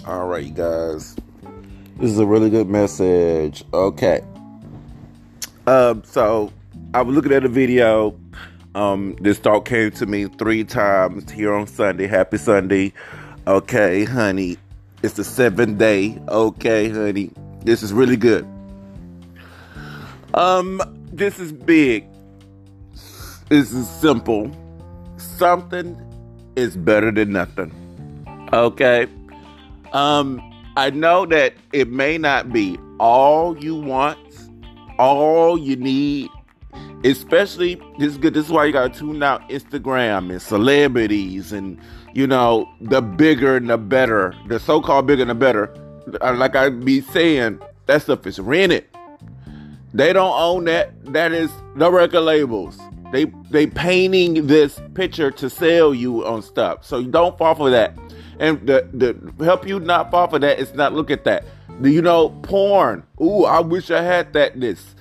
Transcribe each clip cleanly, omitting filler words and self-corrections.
All right, you guys. This is a really good message. Okay. So I was looking at a video. This thought came to me 3 times here on Sunday. Happy Sunday. Okay, honey. It's the 7th day. Okay, honey. This is really good. This is big. This is simple. Something is better than nothing. Okay. I know that it may not be all you want, all you need, especially this is good. This is why you gotta tune out Instagram and celebrities and the bigger and the better, the so-called bigger and the better. Like I be saying, that stuff is rented. They don't own that. That is the record labels. They painting this picture to sell you on stuff. So you don't fall for that. And the help you not fall for that is not look at that. Porn. Ooh, I wish I had that.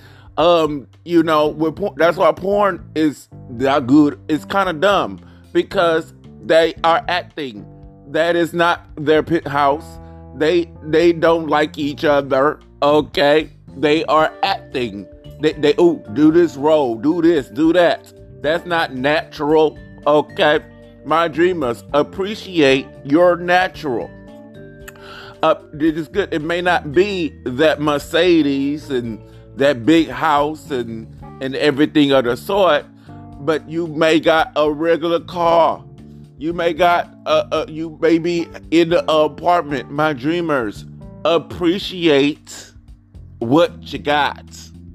With porn, that's why porn is not good. It's kind of dumb because they are acting. That is not their house. They don't like each other. Okay, they are acting. They do this role, do this, do that. That's not natural. Okay. My dreamers, appreciate your natural. It is good. It may not be that Mercedes and that big house and everything of the sort, but you may got a regular car. You may got you may be in the apartment. My dreamers, appreciate what you got.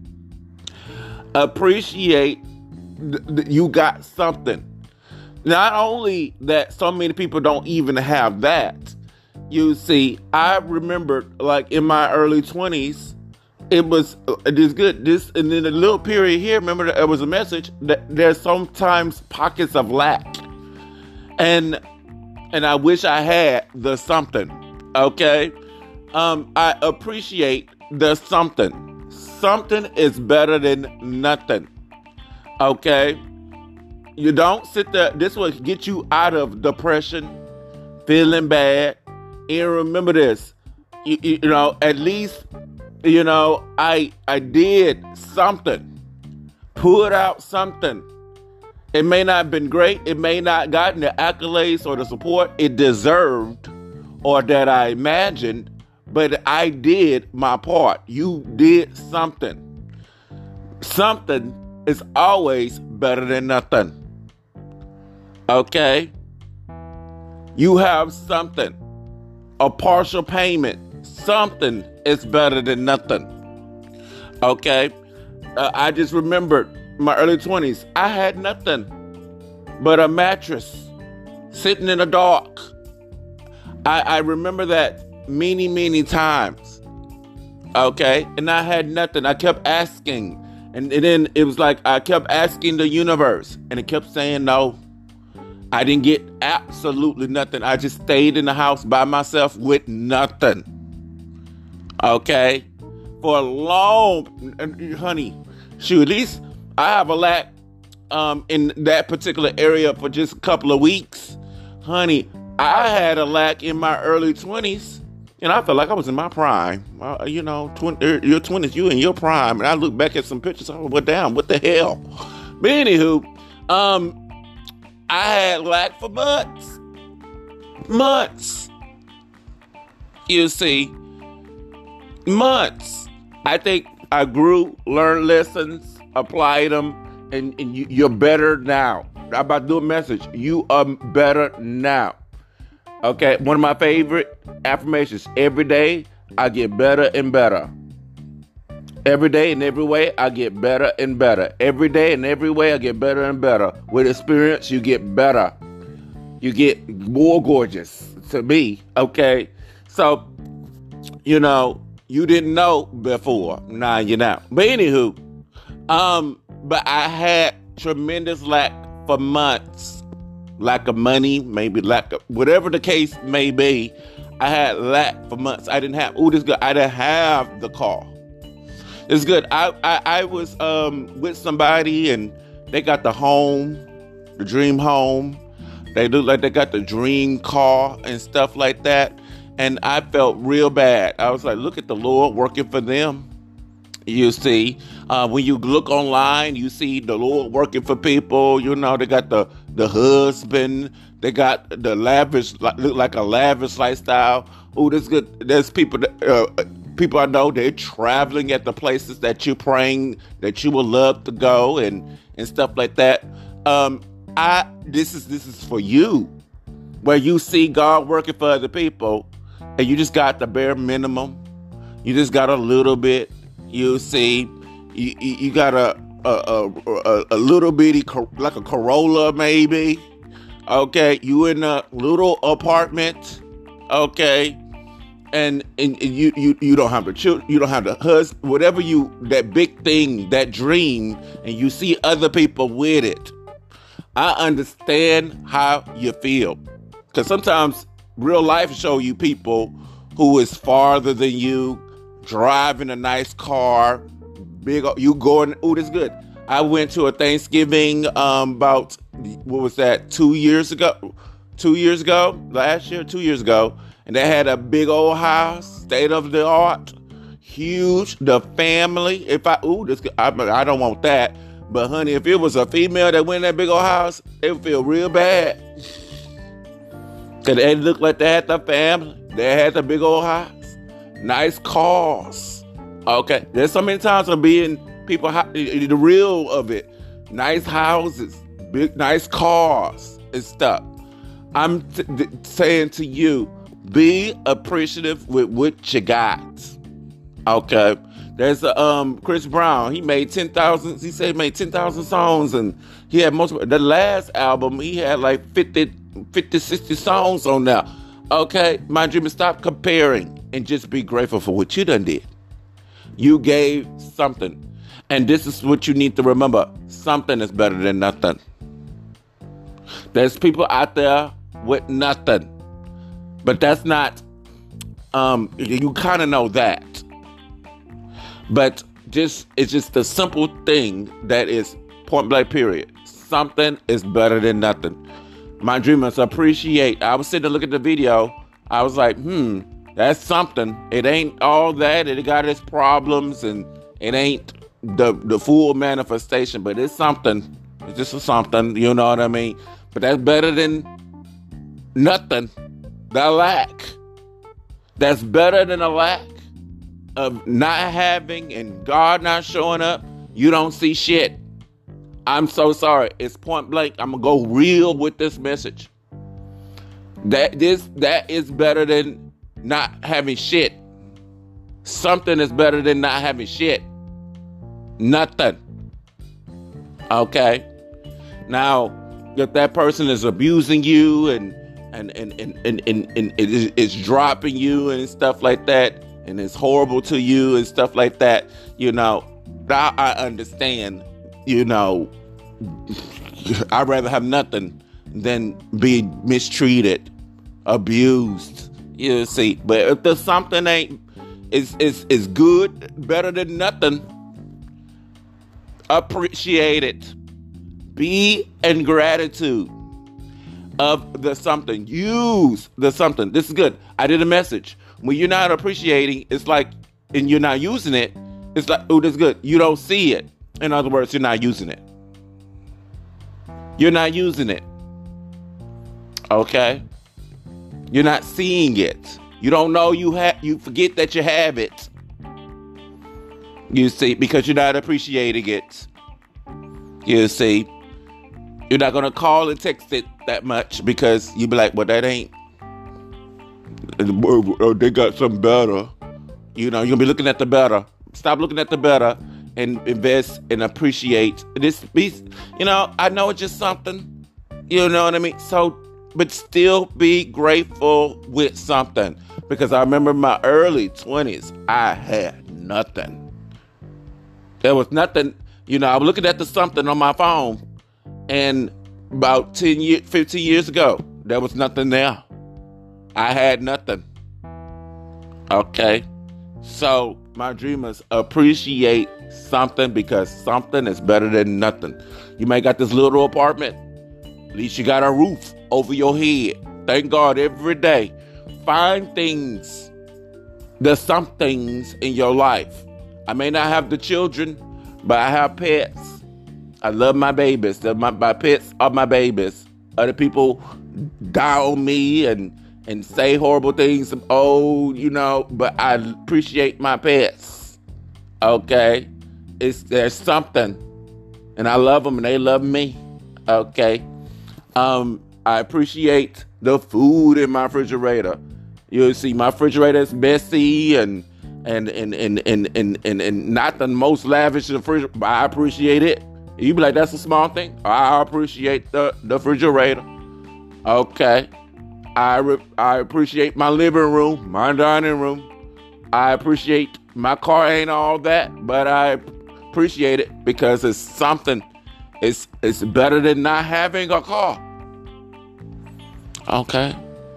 Appreciate you got something. Not only that, so many people don't even have that. You see, I remember like in my early 20s, it is good. This and then a little period here. Remember, there was a message that there's sometimes pockets of lack, and I wish I had the something. Okay, I appreciate the something. Something is better than nothing. Okay. You don't sit there. This will get you out of depression, feeling bad. And remember this, at least, I did something, put out something. It may not have been great. It may not gotten the accolades or the support it deserved or that I imagined, but I did my part. You did something. Something is always better than nothing. Okay? You have something. A partial payment. Something is better than nothing. Okay? I just remembered my early 20s. I had nothing but a mattress sitting in the dark. I remember that many, many times. Okay? And I had nothing. I kept asking. And then it was like I kept asking the universe. And it kept saying no. I didn't get absolutely nothing. I just stayed in the house by myself with nothing. Okay? For a long, honey, shoot, at least I have a lack in that particular area for just a couple of weeks. Honey, I had a lack in my early 20s, and I felt like I was in my prime. Your 20s, you in your prime. And I look back at some pictures, oh, well, damn, what the hell? But anywho, I had lack for months. Months. You see, months. I think I grew, learned lessons, applied them, and you're better now. I'm about to do a message. You are better now. Okay, one of my favorite affirmations. Every day, I get better and better. Every day in every way, I get better and better. Every day in every way, I get better and better. With experience, you get better. You get more gorgeous to me, okay? So, you didn't know before. Now you know. But anywho, but I had tremendous lack for months. Lack of money, maybe lack of, whatever the case may be, I had lack for months. I didn't have, I didn't have the car. It's good. I was with somebody and they got the home, the dream home. They look like they got the dream car and stuff like that. And I felt real bad. I was like, look at the Lord working for them. You see, when you look online, you see the Lord working for people. You know, they got the husband, they got the lavish, look like a lavish lifestyle. Oh, that's good. There's people people I know, they're traveling at the places that you're praying that you would love to go and stuff like that. This is for you, where you see God working for other people, and you just got the bare minimum. You just got a little bit. You see, you got a little bitty, like a Corolla maybe. Okay, you in a little apartment. Okay, and you don't have the children, you don't have the husband, whatever that big thing, that dream, and you see other people with it. I understand how you feel, because sometimes real life show you people who is farther than you, driving a nice car, big. You going? Oh, that's good. I went to a Thanksgiving about, what was that? 2 years ago. 2 years ago, last year, 2 years ago, and they had a big old house, state of the art, huge. The family. I don't want that. But honey, if it was a female that went in that big old house, it would feel real bad. Cause they looked like they had the family. They had the big old house. Nice cars. Okay. There's so many times of being people, the real of it. Nice houses, big, nice cars and stuff. I'm saying to you, be appreciative with what you got. Okay. There's Chris Brown. He made 10,000. He said he made 10,000 songs, and he had the last album, he had like 50, 60 songs on there. Okay. My dream is, stop comparing and just be grateful for what you done did. You gave something. And this is what you need to remember. Something is better than nothing. There's people out there with nothing. But that's not, you kind of know that. But it's just the simple thing that is point blank period. Something is better than nothing. My dreamers appreciate. I was sitting to look at the video. I was like, that's something. It ain't all that. It got its problems, and it ain't the full manifestation, but it's something. It's just a something, you know what I mean? But that's better than nothing. The lack. That's better than a lack of not having and God not showing up. You don't see shit. I'm so sorry. It's point blank. I'm gonna go real with this message. That is better than not having shit. Something is better than not having shit. Nothing. Okay. Now, if that person is abusing you and is dropping you and stuff like that, and it's horrible to you and stuff like that, you know, I understand. You know, I'd rather have nothing than be mistreated, abused. You see, but if there's something is good, better than nothing, appreciate it. Be in gratitude of the something. Use the something. This is good. I did a message. When you're not appreciating, it's like, and you're not using it, it's like, oh, that's good. You don't see it. In other words, you're not using it. You're not using it. Okay? You're not seeing it. You don't know you forget that you have it. You see, because you're not appreciating it. You see, you're not going to call and text it that much because you be like, well, that ain't, they got something better. You know, you're going to be looking at the better. Stop looking at the better and invest and appreciate this piece. You know, I know it's just something. You know what I mean? So, but still be grateful with something. Because I remember my early 20s, I had nothing. There was nothing. You know, I was looking at the something on my phone, and about 15 years ago, there was nothing there. I had nothing. Okay? So, my dreamers, appreciate something, because something is better than nothing. You may got this little apartment. At least you got a roof over your head. Thank God every day find things, there's some things in your life. I may not have the children, but I have pets. I love my babies. My pets are my babies. Other people die on me and say horrible things. Oh, but I appreciate my pets. Okay? There's something. And I love them and they love me. Okay? I appreciate the food in my refrigerator. You see, my refrigerator is messy and not the most lavish refrigerator, but I appreciate it. You be like, that's a small thing. I appreciate the refrigerator. Okay. I appreciate my living room, my dining room. I appreciate my car ain't all that, but I appreciate it because it's something. It's better than not having a car. Okay.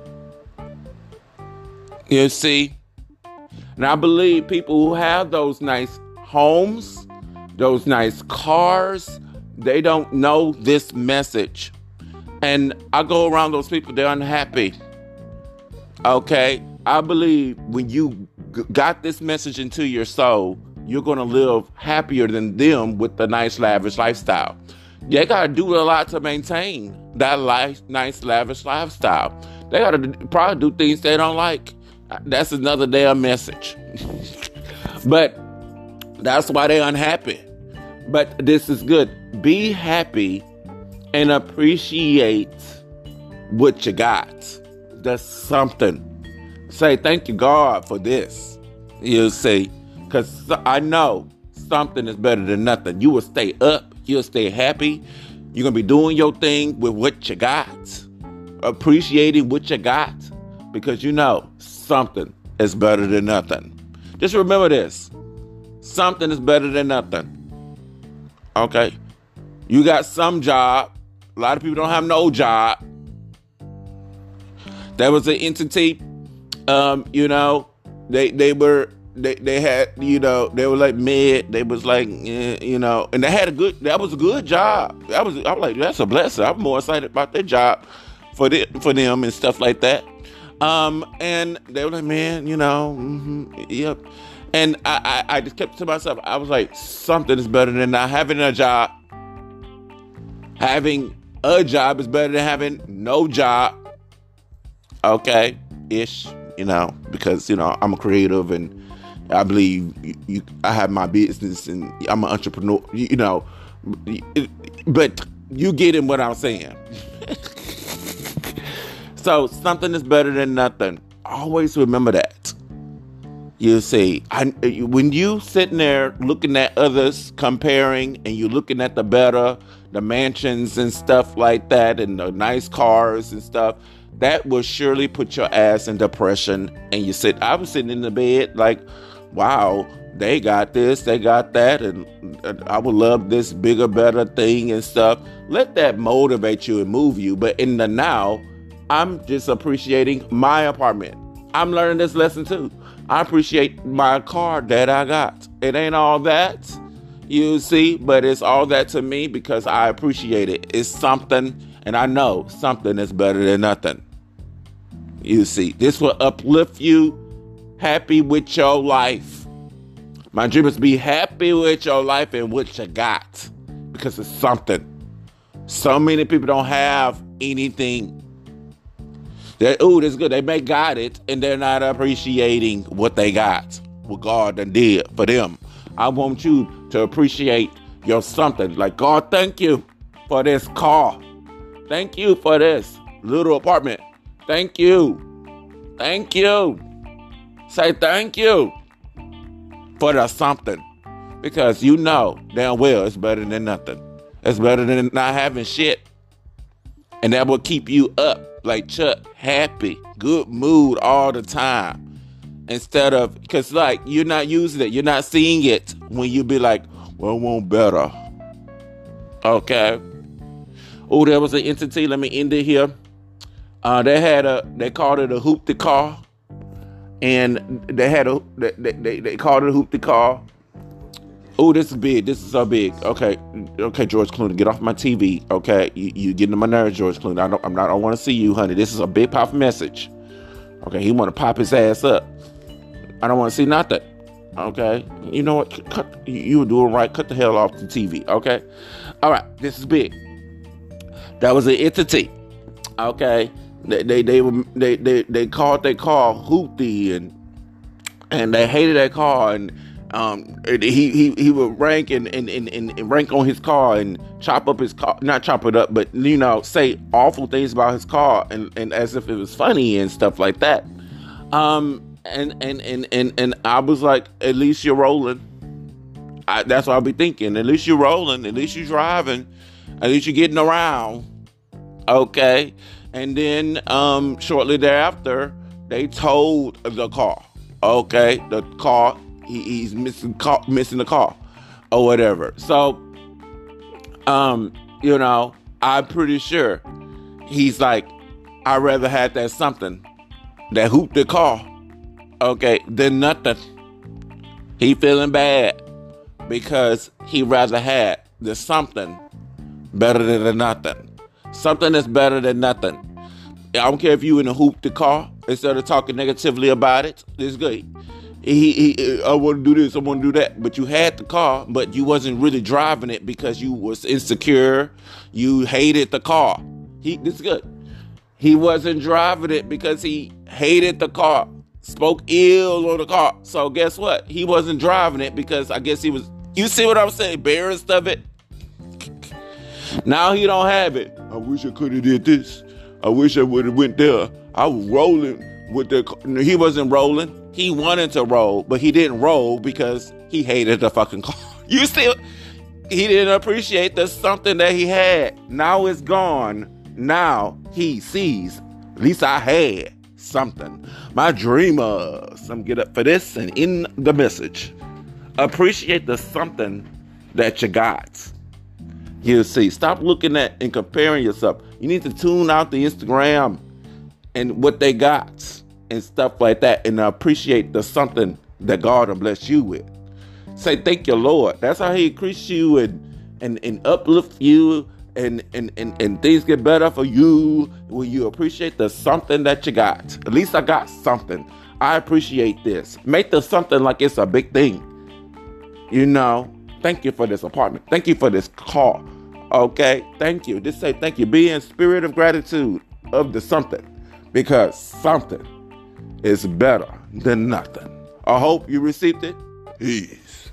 You see? And I believe people who have those nice homes, those nice cars, they don't know this message. And I go around those people, they're unhappy. Okay? I believe when you got this message into your soul, you're going to live happier than them with the nice, lavish lifestyle. They got to do a lot to maintain that nice, lavish lifestyle. They got to probably do things they don't like. That's another damn message. But that's why they're unhappy. But this is good. Be happy and appreciate what you got. That's something. Say, thank you, God, for this. You see, because I know something is better than nothing. You will stay up. You'll stay happy. You're going to be doing your thing with what you got. Appreciating what you got. Because you know something is better than nothing. Just remember this. Something is better than nothing. Okay? You got some job. A lot of people don't have no job. There was an entity, they had, they were like mid, they was like, and that was a good job. I'm like, that's a blessing. I'm more excited about their job for them and stuff like that. And they were like, man, yep. And I just kept to myself, I was like, something is better than not having a job. Having a job is better than having no job. Okay, ish, because, I'm a creative and I believe I have my business and I'm an entrepreneur, but you getting what I'm saying. So something is better than nothing. Always remember that. You see, when you sitting there looking at others, comparing, and you looking at the mansions and stuff like that, and the nice cars and stuff, that will surely put your ass in depression. And I was sitting in the bed like, wow, they got this, they got that, and I would love this bigger, better thing and stuff. Let that motivate you and move you. But in the now, I'm just appreciating my apartment. I'm learning this lesson too. I appreciate my car that I got. It ain't all that, you see, but it's all that to me because I appreciate it. It's something, and I know something is better than nothing. You see, this will uplift you, happy with your life. My dream is to be happy with your life and what you got because it's something. So many people don't have anything. This is good. They may got it, and they're not appreciating what they got, what God done did for them. I want you to appreciate your something. Like, God, thank you for this car. Thank you for this little apartment. Thank you. Thank you. Say thank you for the something. Because you know damn well it's better than nothing. It's better than not having shit. And that will keep you up. Like Chuck, happy, good mood all the time. Instead of, because like, you're not using it. You're not seeing it when you be like, well, I want better. Okay. Oh, there was an entity. Let me end it here. They called it a hoopty car. And they called it a hoopty car. Oh, this is big. This is so big. Okay, George Clooney, get off my TV. Okay, you getting on my nerves, George Clooney. I don't want to see you, honey. This is a big, powerful message. Okay, he want to pop his ass up. I don't want to see nothing. Okay, you know what? You were doing right. Cut the hell off the TV. Okay, all right. This is big. That was an entity. Okay, they called their car Houthi, and they hated that car, and he would rank and rank on his car and chop up his car, not chop it up, but say awful things about his car, and as if it was funny and stuff like that. And I was like, at least you're rolling. That's what I'll be thinking. At least you're rolling. At least you're driving. At least you're getting around. Okay. And then shortly thereafter, they towed the car. Okay, the car. He's missing the car, or whatever. So, I'm pretty sure he's like, I'd rather have that something that hooped the car. Okay, than nothing. He feeling bad because he rather had the something better than the nothing. Something that's better than nothing. I don't care if you in a hoop the car, instead of talking negatively about it. It's good. I want to do this, I want to do that. But you had the car, but you wasn't really driving it because you was insecure. You hated the car. This is good. He wasn't driving it because he hated the car. Spoke ill on the car. So guess what? He wasn't driving it because I guess he was, you see what I'm saying? Embarrassed of it. Now he don't have it. I wish I could have did this. I wish I would have went there. I was rolling with the car. He wasn't rolling. He wanted to roll, but he didn't roll because he hated the fucking car. He didn't appreciate the something that he had. Now it's gone. Now he sees, at least I had something. My dreamers. Some get up for this and in the message. Appreciate the something that you got. You see, stop looking at and comparing yourself. You need to tune out the Instagram and what they got and stuff like that, and appreciate the something that God will bless you with. Say thank you, Lord. That's how He increase you and uplift you, and things get better for you when you appreciate the something that you got. At least I got something. I appreciate this. Make the something like it's a big thing. Thank you for this apartment. Thank you for this car. Okay, thank you. Just say thank you. Be in spirit of gratitude of the something, because something is better than nothing. I hope you received it. Peace.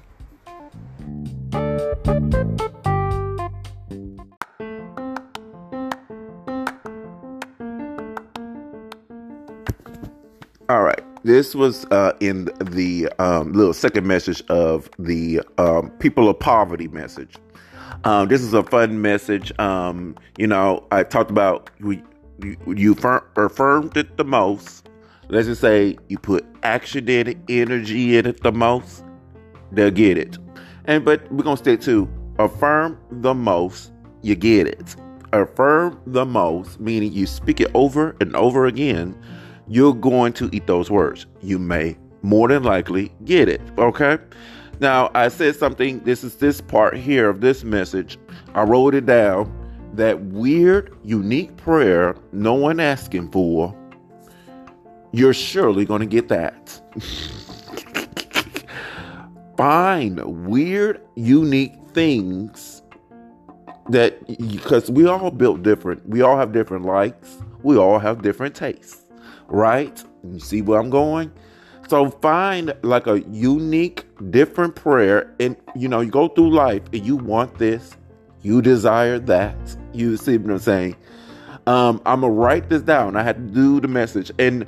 All right. This was in the little second message of the People of Poverty message. This is a fun message. I talked about you affirmed it the most. Let's just say you put action in it, energy in it the most, they'll get it. But we're going to stick to affirm the most, you get it. Affirm the most, meaning you speak it over and over again. You're going to eat those words. You may more than likely get it. Okay. Now, I said something. This is this part here of this message. I wrote it down. That weird, unique prayer no one asking for. You're surely going to get that. Find weird, unique things that, because we all built different. We all have different likes. We all have different tastes. Right? You see where I'm going? So find like a unique, different prayer, and you go through life and you want this, you desire that. You see what I'm saying? I'm gonna write this down. I had to do the message, and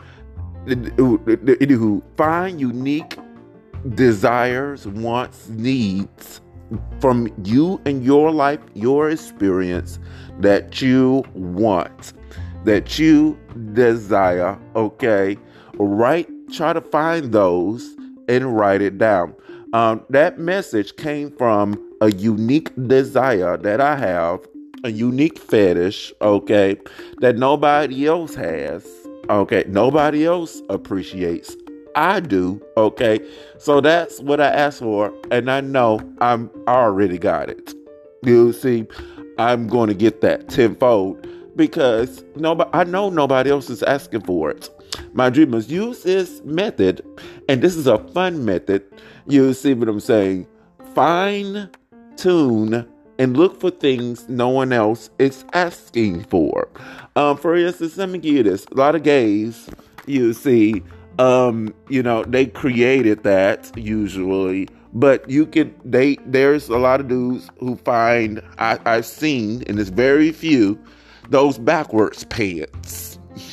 find unique desires, wants, needs from you and your life, your experience that you want, that you desire. Okay, try to find those and write it down. That message came from a unique desire that I have, a unique fetish, okay, that nobody else has, okay, nobody else appreciates. I do, okay, so that's what I asked for, and I know I already got it. You see, I'm going to get that tenfold because I know nobody else is asking for it. My dreamers, use this method, and this is a fun method. You see what I'm saying? Fine tune and look for things no one else is asking for. For instance, let me give you this. A lot of gays, you see, they created that usually, but there's a lot of dudes who find, I've seen, and it's very few, those backwards pants.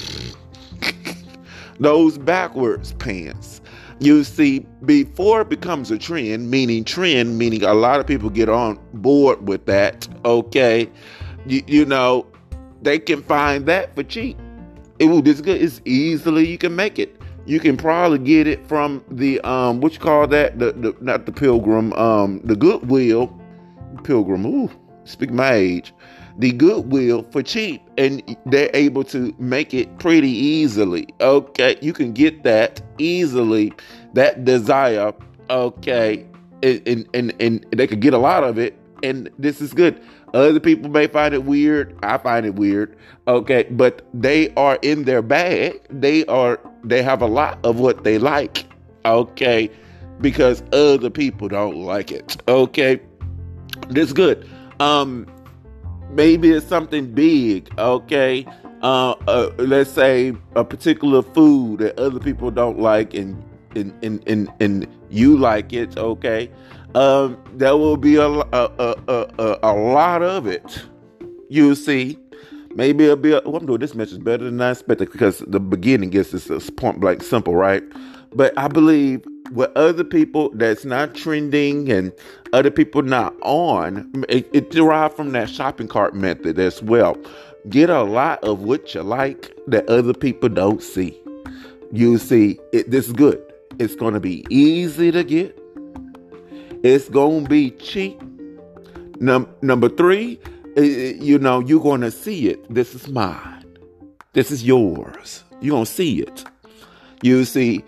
Those backwards pants. You see, before it becomes a trend, meaning a lot of people get on board with that, okay, they can find that for cheap. This good. It's easily, you can make it. You can probably get it from the, what you call that? Not the Pilgrim, the Goodwill. Pilgrim, speak my age. The Goodwill for cheap, and they're able to make it pretty easily. Okay, you can get that easily, that desire. Okay, and they could get a lot of it, and this is good. Other people may find it weird. I find it weird. Okay, but they are in their bag. They have a lot of what they like. Okay, because other people don't like it. Okay, this is good. Maybe it's something big, okay? Let's say a particular food that other people don't like and you like it, okay? There will be a lot of it. You see, maybe it'll be. I'm doing this message better than I expected because the beginning gets this point blank simple, right? But I believe with other people that's not trending and other people not on, it derived from that shopping cart method as well. Get a lot of what you like that other people don't see. You see, this is good. It's going to be easy to get. It's going to be cheap. Number 3, you're going to see it. This is mine. This is yours. You're going to see it. You see,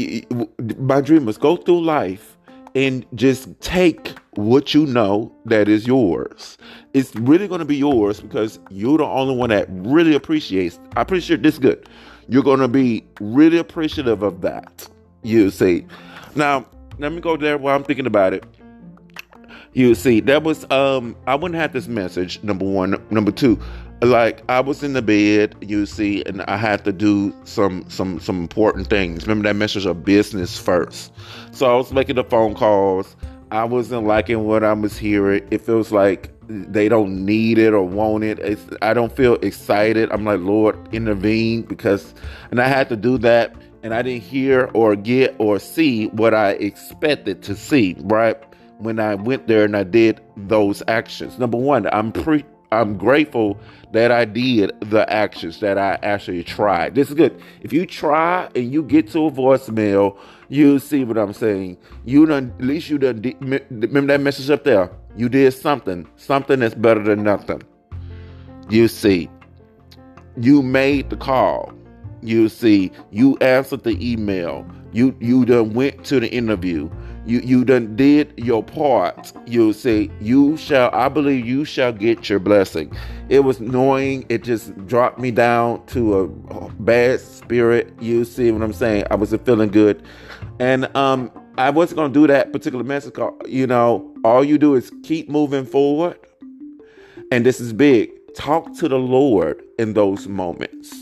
my dreamers, go through life and just take what you know that is yours. It's really going to be yours because you're the only one that really appreciates. I appreciate this good. You're going to be really appreciative of that. You see. Now, let me go there while I'm thinking about it. You see, that was, I wouldn't have this message, number 1. Number 2, like I was in the bed, you see, and I had to do some important things. Remember that message of business first. So I was making the phone calls. I wasn't liking what I was hearing. It feels like they don't need it or want it. I don't feel excited. I'm like, Lord, intervene, and I had to do that, and I didn't hear or get or see what I expected to see, right? When I went there and I did those actions. Number 1, I'm grateful that I did the actions, that I actually tried. This is good. If you try and you get to a voicemail, you see what I'm saying. At least you done, remember that message up there? You did something that's better than nothing. You see, you made the call. You see, you answered the email. You done went to the interview. You done did your part. You say, I believe you shall get your blessing. It was annoying. It just dropped me down to a bad spirit. You see what I'm saying? I wasn't feeling good. And I wasn't going to do that particular message call. All you do is keep moving forward. And this is big. Talk to the Lord in those moments.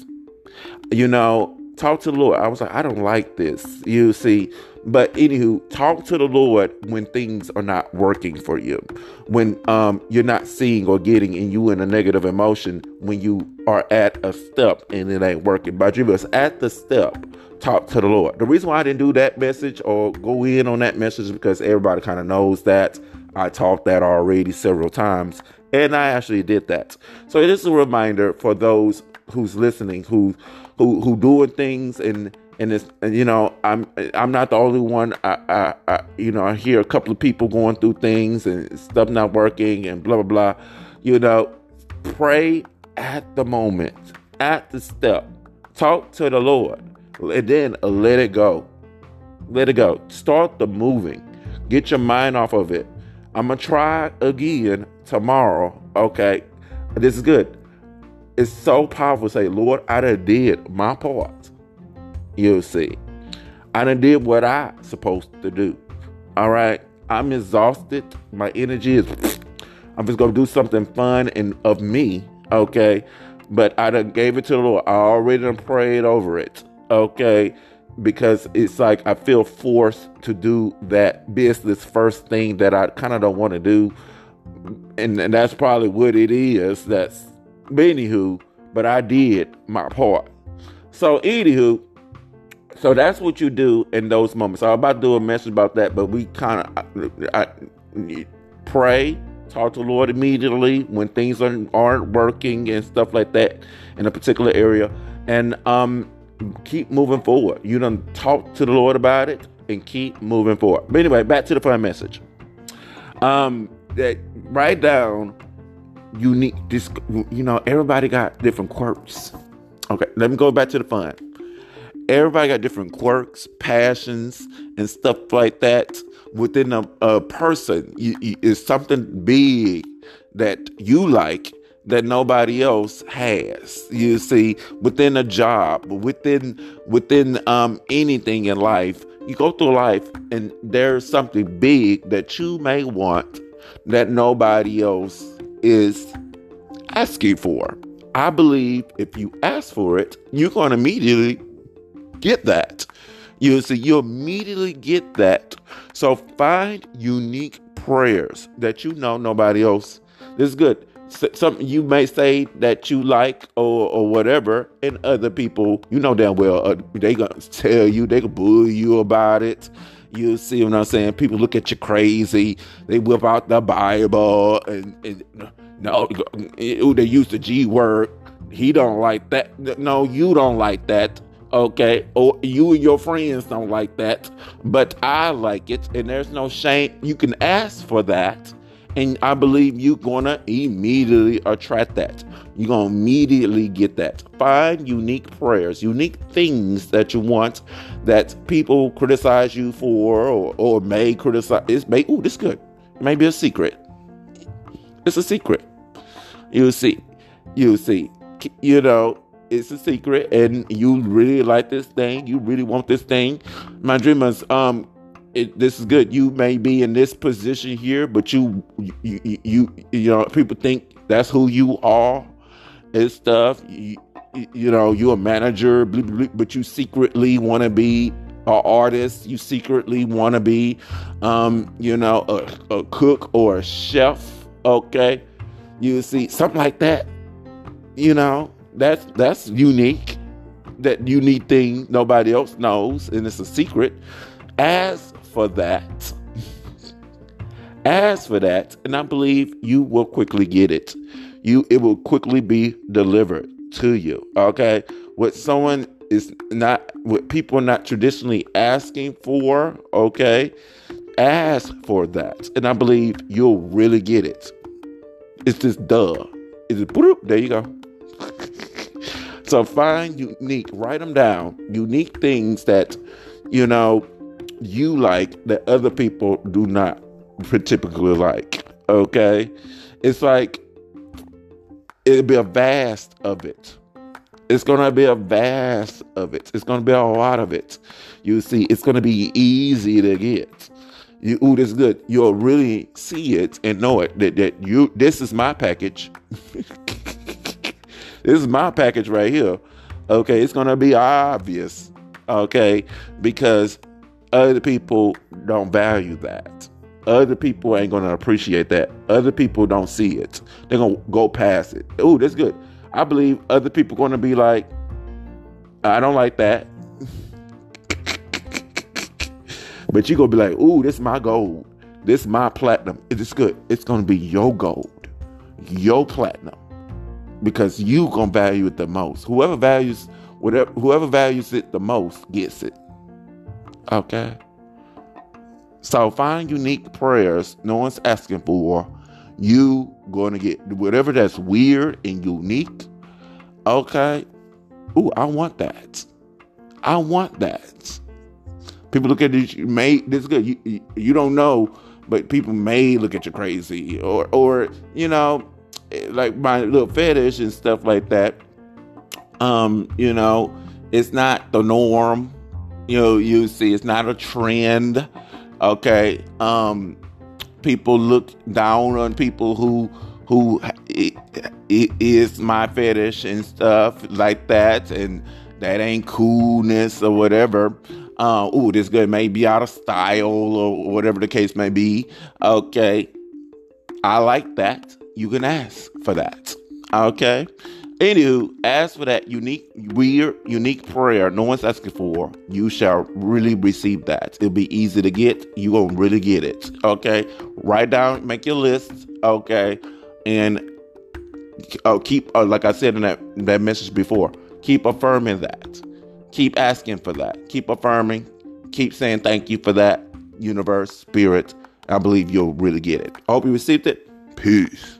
Talk to the Lord. I was like, I don't like this. You see. But anywho, talk to the Lord when things are not working for you. When you're not seeing or getting and you in a negative emotion, when you are at a step and it ain't working. But you was at the step, talk to the Lord. The reason why I didn't do that message or go in on that message is because everybody kind of knows that. I taught that already several times. And I actually did that. So it is a reminder for those who's listening, who doing things and it's, I'm not the only one. I hear a couple of people going through things and stuff not working and blah, blah, blah. Pray at the moment, at the step, talk to the Lord, and then let it go. Let it go. Start the moving. Get your mind off of it. I'm going to try again tomorrow. Okay. This is good. It's so powerful to say, Lord, I done did my part. You'll see. I done did what I supposed to do. All right. I'm exhausted. My energy is. I'm just gonna do something fun and of me. Okay. But I done gave it to the Lord. I already done prayed over it. Okay. Because it's like I feel forced to do that business first thing that I kind of don't want to do. And that's probably what it is. That's anywho. But I did my part. So anywho, so that's what you do in those moments. So I'm about to do a message about that, but we kind of pray, talk to the Lord immediately when things aren't working and stuff like that in a particular area, and keep moving forward. You done talk to the Lord about it and keep moving forward. But anyway, back to the fun message. That write down unique. This, everybody got different quirks. Okay, let me go back to the fun. Everybody got different quirks, passions, and stuff like that within a person. It's something big that you like that nobody else has. You see, within a job, within anything in life, you go through life and there's something big that you may want that nobody else is asking for. I believe if you ask for it, you're going to immediately get that. You see, you immediately get that. So find unique prayers that nobody else. This is good. Something you may say that you like or whatever, and other people, damn well, they gonna tell you, they gonna bully you about it. You see what I'm saying? People look at you crazy. They whip out the Bible and no, they use the G word. He don't like that. No, you don't like that. Okay, or you and your friends don't like that, but I like it, and there's no shame. You can ask for that, and I believe you're gonna immediately attract that. You're gonna immediately get that. Find unique prayers, unique things that you want that people criticize you for, or may criticize. This is good. It may be a secret. It's a secret. You'll see. It's a secret, and you really like this thing. You really want this thing. My dreamers, this is good. You may be in this position here, but you people think that's who you are and stuff. You're a manager, but you secretly want to be an artist. You secretly want to be, a cook or a chef. Okay, you see something like that. That's unique. That unique thing nobody else knows, and it's a secret. Ask for that, and I believe you will quickly get it. It will quickly be delivered to you. Okay, what people are not traditionally asking for. Okay, ask for that, and I believe you'll really get it. It's just duh. It's just, there you go. So find unique, write them down, unique things that, you like that other people do not typically like. Okay. It's like, it'll be a vast of it. It's going to be a vast of it. It's going to be a lot of it. You see, it's going to be easy to get. This is good. You'll really see it and know it this is my package. This is my package right here. Okay, it's going to be obvious. Okay, because other people don't value that. Other people ain't going to appreciate that. Other people don't see it. They're going to go past it. Ooh, that's good. I believe other people going to be like, I don't like that. But you're going to be like, ooh, this is my gold. This is my platinum. It's good. It's going to be your gold, your platinum. Because you gonna value it the most. Whoever values it the most gets it. Okay. So find unique prayers no one's asking for. You gonna get whatever that's weird and unique. Okay. Ooh, I want that. I want that. People look at this. This is good. You don't know, but people may look at you crazy, or like my little fetish and stuff like that. It's not the norm. You see, it's not a trend. Okay. People look down on people who is my fetish and stuff like that, and that ain't coolness or whatever. This good may be out of style or whatever the case may be. Okay, I like that. You can ask for that. Okay. Anywho, ask for that unique prayer no one's asking for. You shall really receive that. It'll be easy to get. You gonna really get it. Okay. Write down, make your list. Okay. And keep, like I said in that message before, keep affirming that. Keep asking for that. Keep affirming. Keep saying thank you for that, universe, spirit. I believe you'll really get it. I hope you received it. Peace.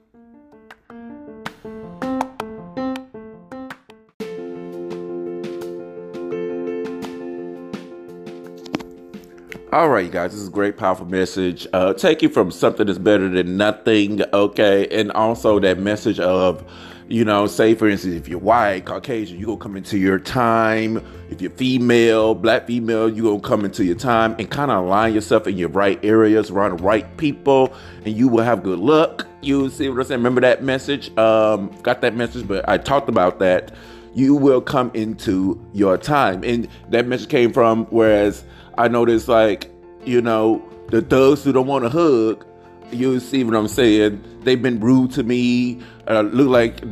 All right, you guys, this is a great, powerful message. Take it from something that's better than nothing, okay? And also that message of, say, for instance, if you're white, Caucasian, you're going to come into your time. If you're female, black female, you're going to come into your time and kind of align yourself in your right areas, around the right people, and you will have good luck. You see what I'm saying? Remember that message? Got that message, but I talked about that. You will come into your time. And that message came from, whereas I noticed, the thugs who don't want to hug, you see what I'm saying? They've been rude to me. Look like,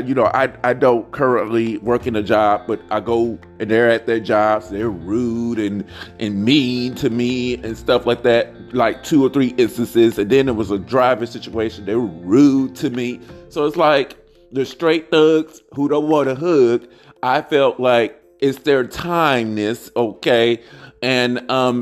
I don't currently work in a job, but I go and they're at their jobs. They're rude and mean to me and stuff like that. Like 2 or 3 instances. And then there was a driving situation. They were rude to me. So it's like the straight thugs who don't want to hug. I felt like it's their timeness, okay? And,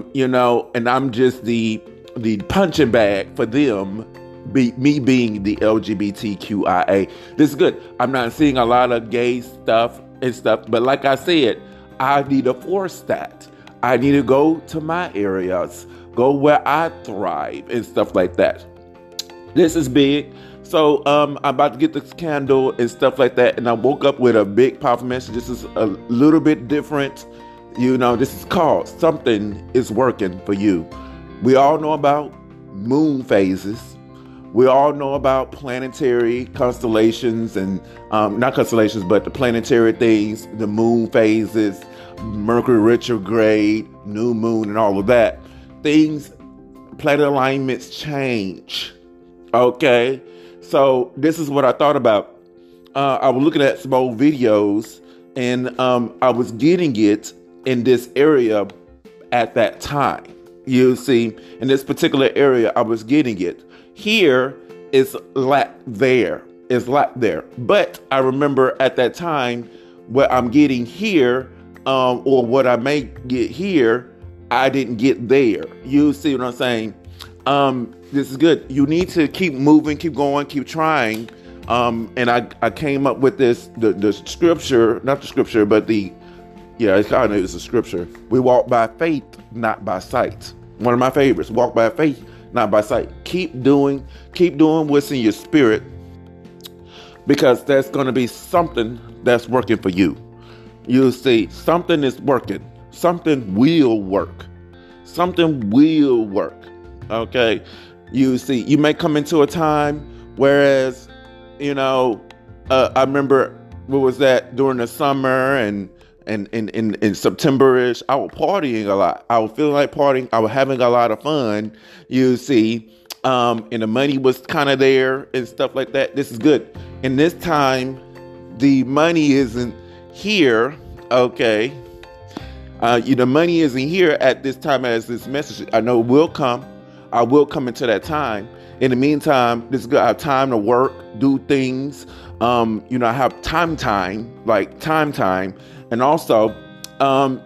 and I'm just the punching bag for them, me being the LGBTQIA. This is good. I'm not seeing a lot of gay stuff and stuff, but like I said, I need to force that. I need to go to my areas, go where I thrive and stuff like that. This is big. So I'm about to get this candle and stuff like that, and I woke up with a big, powerful message. This is a little bit different. This is called Something is Working for You. We all know about moon phases. We all know about planetary constellations and not constellations, but the planetary things, the moon phases, Mercury retrograde, new moon, and all of that. Things, planet alignments change. Okay? So this is what I thought about. I was looking at some old videos, and I was getting it in this area at that time. You see, in this particular area, I was getting it. Here, it's lack there. It's lack there. But I remember at that time, what I'm getting here, or what I may get here, I didn't get there. You see what I'm saying? This is good. You need to keep moving, keep going, keep trying. And I came up with this, the scripture, not the scripture, but it's kind of, it's a scripture. We walk by faith, not by sight. One of my favorites, walk by faith, not by sight. Keep doing what's in your spirit, because there's going to be something that's working for you. You'll see something is working. Something will work. Something will work. Okay. You see, you may come into a time, whereas, I remember, what was that, during the summer and in September-ish, I was partying a lot. I was feeling like partying. I was having a lot of fun, you see, and the money was kind of there and stuff like that. This is good. And this time, the money isn't here, okay? The money isn't here at this time as this message. I know it will come. I will come into that time. In the meantime, this is good. I have time to work, do things. I have time, and also, I'm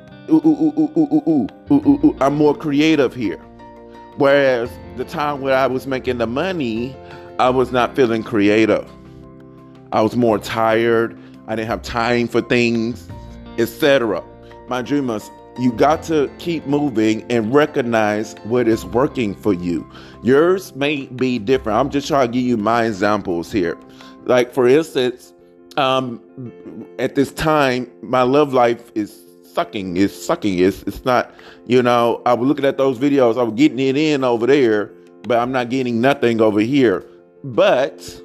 more creative here. Whereas the time where I was making the money, I was not feeling creative. I was more tired. I didn't have time for things, etc. My dreamers, you got to keep moving and recognize what is working for you. Yours may be different. I'm just trying to give you my examples here. Like, for instance, um, at this time, my love life is sucking. It's sucking. It's not. I was looking at those videos. I was getting it in over there, but I'm not getting nothing over here. But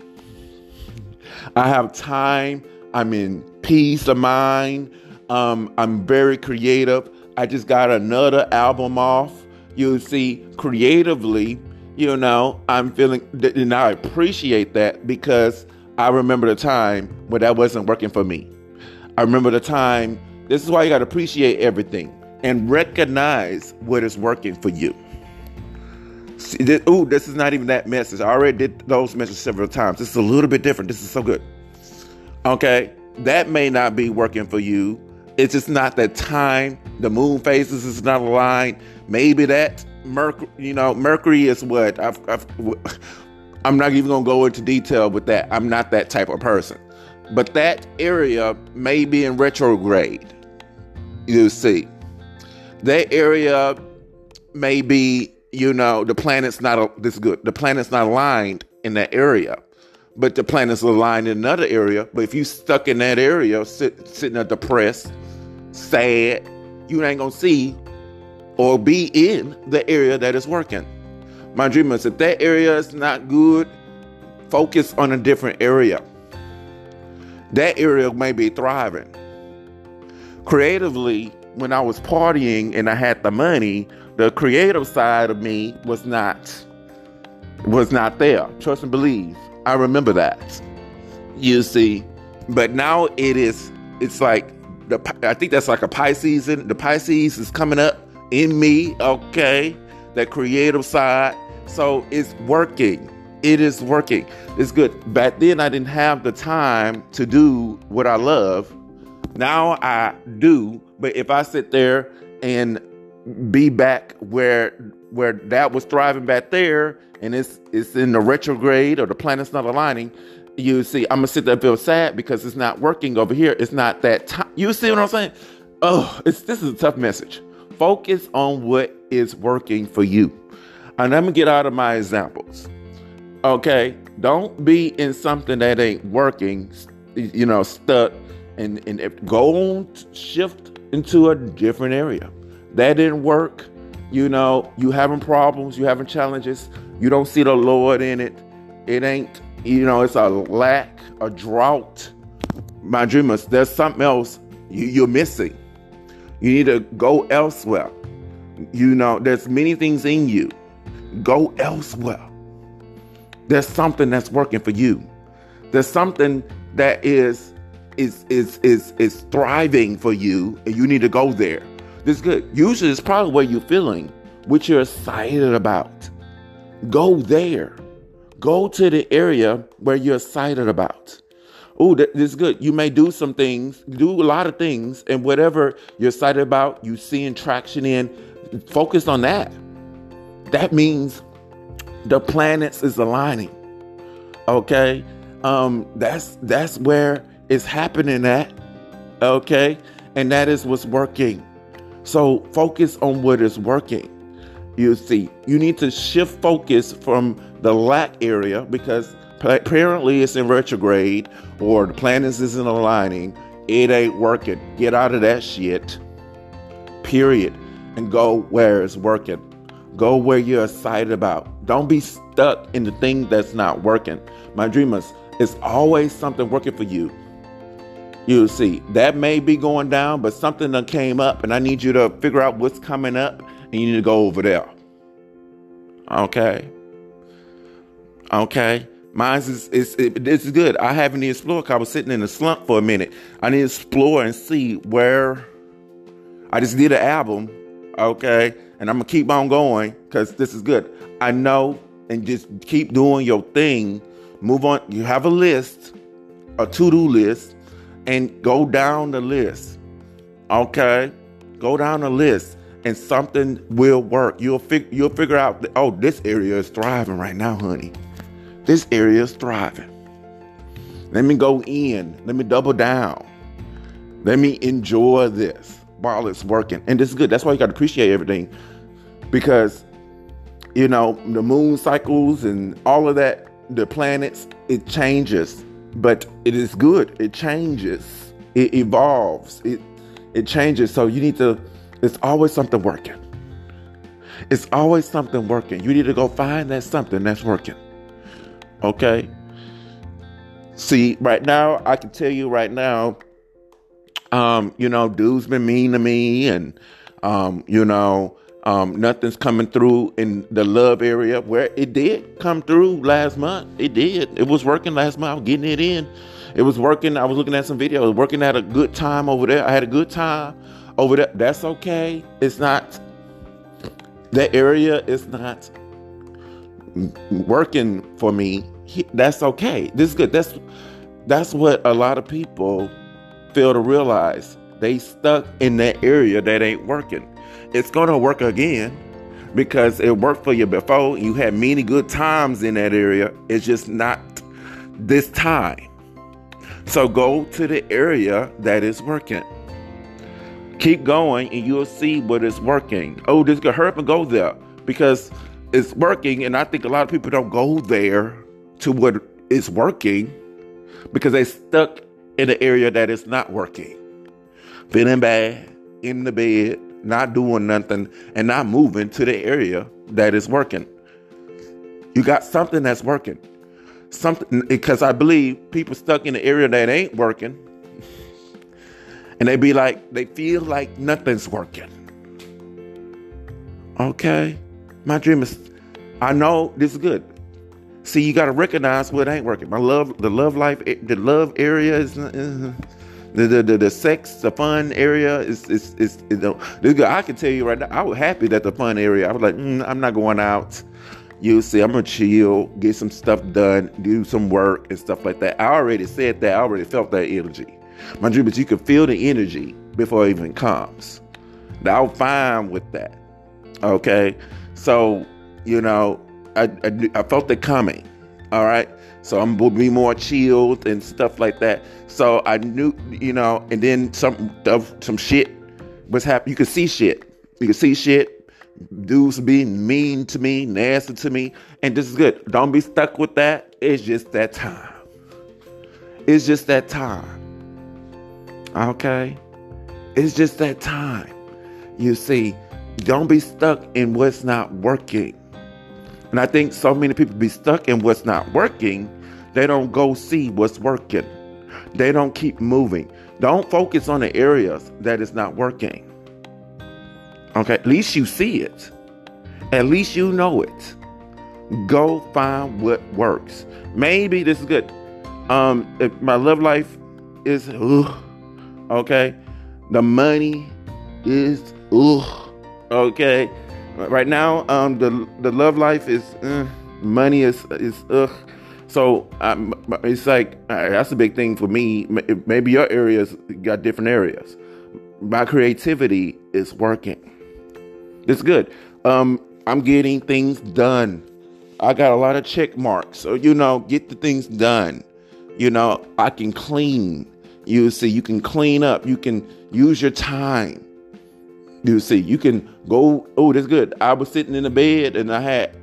I have time. I'm in peace of mind. I'm very creative. I just got another album off. You see, creatively, I'm feeling, and I appreciate that because I remember the time when that wasn't working for me. I remember the time. This is why you got to appreciate everything and recognize what is working for you. See, this is not even that message. I already did those messages several times. This is a little bit different. This is so good. Okay, that may not be working for you. It's just not that time. The moon phases is not aligned. Maybe that Mercury is what I'm not even gonna go into detail with that. I'm not that type of person. But that area may be in retrograde. You see, that area may be, the planet's not this good. The planet's not aligned in that area, but the planet's aligned in another area. But if you stuck in that area, sitting there depressed, sad, you ain't gonna see or be in the area that is working. My dreamers, if that area is not good, focus on a different area. That area may be thriving. Creatively, when I was partying and I had the money, the creative side of me was not there. Trust and believe. I remember that. You see, but now it's like I think that's like a Pisces. The Pisces is coming up in me. Okay, that creative side. So it's working. It is working. It's good. Back then, I didn't have the time to do what I love. Now I do. But if I sit there and be back where that was thriving back there, and it's in the retrograde or the planet's not aligning, you see, I'm gonna sit there and feel sad because it's not working over here. It's not that time. You see what I'm saying? Oh, this is a tough message. Focus on what is working for you. And let me get out of my examples. Okay, don't be in something that ain't working, stuck, and go on, shift into a different area. That didn't work. You having problems, you having challenges. You don't see the Lord in it. It ain't, it's a lack, a drought. My dreamers, there's something else you're missing. You need to go elsewhere. There's many things in you. Go elsewhere. There's something that's working for you. There's something that is thriving for you, and you need to go there. This is good. Usually it's probably where you're feeling, what you're excited about. Go there. Go to the area where you're excited about. Oh, this is good. You may do some things, do a lot of things, and whatever you're excited about, you seeing traction in, focus on that. That means the planets is aligning. Okay? That's where it's happening at. Okay? And that is what's working. So focus on what is working. You see, you need to shift focus from the lack area because apparently it's in retrograde or the planets isn't aligning. It ain't working. Get out of that shit. Period. And go where it's working. Go where you're excited about. Don't be stuck in the thing that's not working. My dreamers, it's always something working for you. You see, that may be going down, but something that came up, and I need you to figure out what's coming up, and you need to go over there. Okay. Mine this is good. I haven't explored. I was sitting in a slump for a minute. I need to explore and see where. I just did an album, okay, and I'm gonna keep on going because this is good. I know, and just keep doing your thing. Move on. You have a list, a to-do list. And go down the list, okay? Go down the list, and something will work. You'll figure out that, oh, this area is thriving right now, honey. This area is thriving. Let me go in. Let me double down. Let me enjoy this while it's working. And this is good. That's why you got to appreciate everything, because the moon cycles and all of that, the planets, it changes. but it is good. It changes. It evolves. It changes. So you need to. It's always something working. It's always something working. You need to go find that something that's working. Okay. See, right now, I can tell you right now, dude's been mean to me, and nothing's coming through in the love area, where it did come through last month. It did. It was working last month. I was getting it in. It was working. I was looking at some videos. I was working at a good time over there. I had a good time over there. That's okay. It's not, that area is not working for me. That's okay. This is good. That's what a lot of people fail to realize. They stuck in that area that ain't working. It's gonna work again because it worked for you before. You had many good times in that area. It's just not this time. So go to the area that is working. Keep going and you'll see what is working. Oh, this could hurt, but go there because it's working. And I think a lot of people don't go there to what is working because they stuck in the area that is not working. Feeling bad, in the bed, not doing nothing, and not moving to the area that is working. You got something that's working. Something, because I believe people stuck in the area that ain't working, and they feel like nothing's working. Okay? My dream is, I know this is good. See, you got to recognize what ain't working. The love life, the love area is, the sex, the fun area is this is good. I can tell you right now, I was happy that the fun area, I was like, I'm not going out. You see, I'm going to chill, get some stuff done, do some work and stuff like that. I already said that. I already felt that energy. My dream is you can feel the energy before it even comes. Now, I'm fine with that. Okay? So, I felt it coming. All right? So I'm going to be more chilled and stuff like that. So I knew, and then some shit was happening. You could see shit. You could see shit. Dudes being mean to me, nasty to me. And this is good. Don't be stuck with that. It's just that time. It's just that time. Okay? It's just that time. You see, don't be stuck in what's not working. And I think so many people be stuck in what's not working. They don't go see what's working. They don't keep moving. Don't focus on the areas that is not working. Okay, at least you see it. At least you know it. Go find what works. Maybe this is good. If my love life is okay. The money is okay. Right now, the love life is money is So it's like that's a big thing for me. Maybe your areas got different areas. My creativity is working. It's good. I'm getting things done. I got a lot of check marks. So, get the things done. I can clean. You see, you can clean up. You can use your time. You see, you can go. Oh, that's good. I was sitting in the bed and I had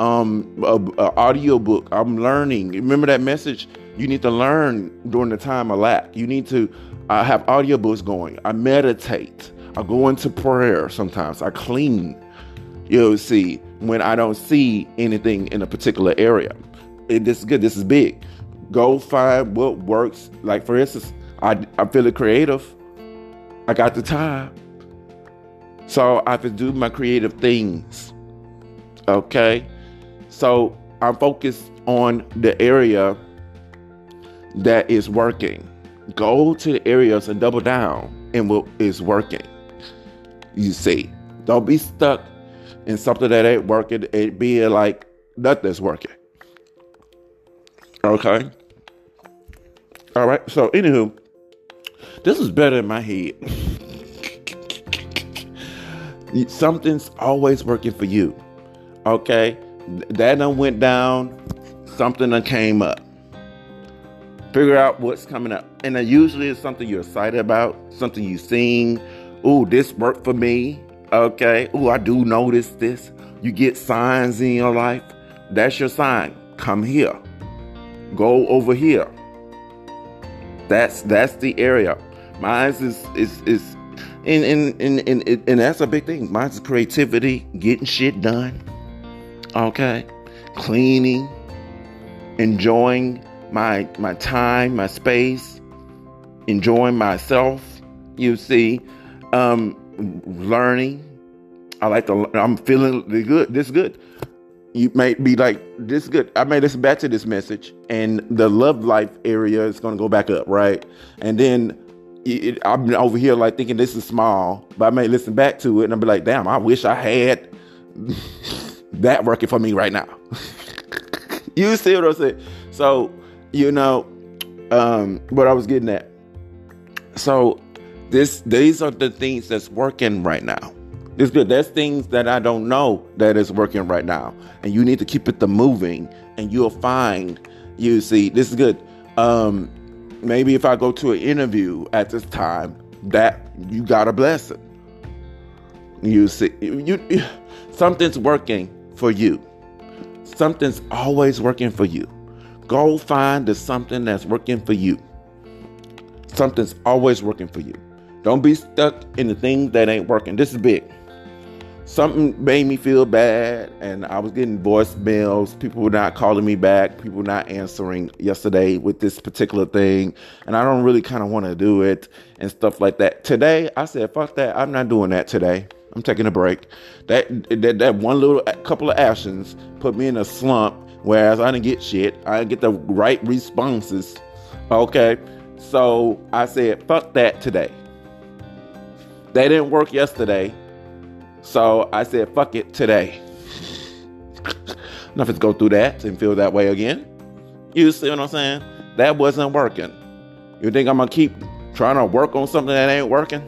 a audio book. I'm learning. Remember that message? You need to learn during the time of lack. You need to have audiobooks going. I meditate. I go into prayer sometimes. I clean. You see, when I don't see anything in a particular area. This is good. This is big. Go find what works. Like, for instance, I feel creative. I got the time. So I can do my creative things. Okay? So I'm focused on the area that is working. Go to the areas and double down in what is working. You see, don't be stuck in something that ain't working and being like nothing's working. Okay? All right. So, anywho, this is better in my head. Something's always working for you. Okay? That done went down. Something done came up. Figure out what's coming up. And then usually it's something you're excited about, something you sing. Ooh, this worked for me. Okay. Ooh, I do notice this. You get signs in your life. That's your sign. Come here. Go over here. That's the area. Mine is and that's a big thing. Mine is creativity, getting shit done. Okay, cleaning, enjoying my time, my space, enjoying myself. You see, learning. I'm feeling good. This good. You may be like, this good. I may listen back to this message, and the love life area is going to go back up, right? And then I'm over here like thinking this is small, but I may listen back to it and I'll be like, damn, I wish I had that working for me right now. You see what I'm saying? So, what I was getting at. So these are the things that's working right now. It's good. There's things that I don't know that is working right now. And you need to keep it moving, and you'll find, you see, this is good. Maybe if I go to an interview at this time, that you got a blessing. You see, something's working for you. Something's always working for you. Go find the something that's working for you. Something's always working for you. Don't be stuck in the thing that ain't working. This is big. Something made me feel bad, and I was getting voicemails. People were not calling me back. People were not answering yesterday with this particular thing, and I don't really kind of want to do it and stuff like that. Today, I said, fuck that. I'm not doing that today. I'm taking a break. That one little couple of actions put me in a slump, whereas I didn't get shit. I didn't get the right responses. Okay, so I said, fuck that today. They didn't work yesterday. So I said, fuck it today. Nothing to go through that and feel that way again. You see what I'm saying? That wasn't working. You think I'm going to keep trying to work on something that ain't working?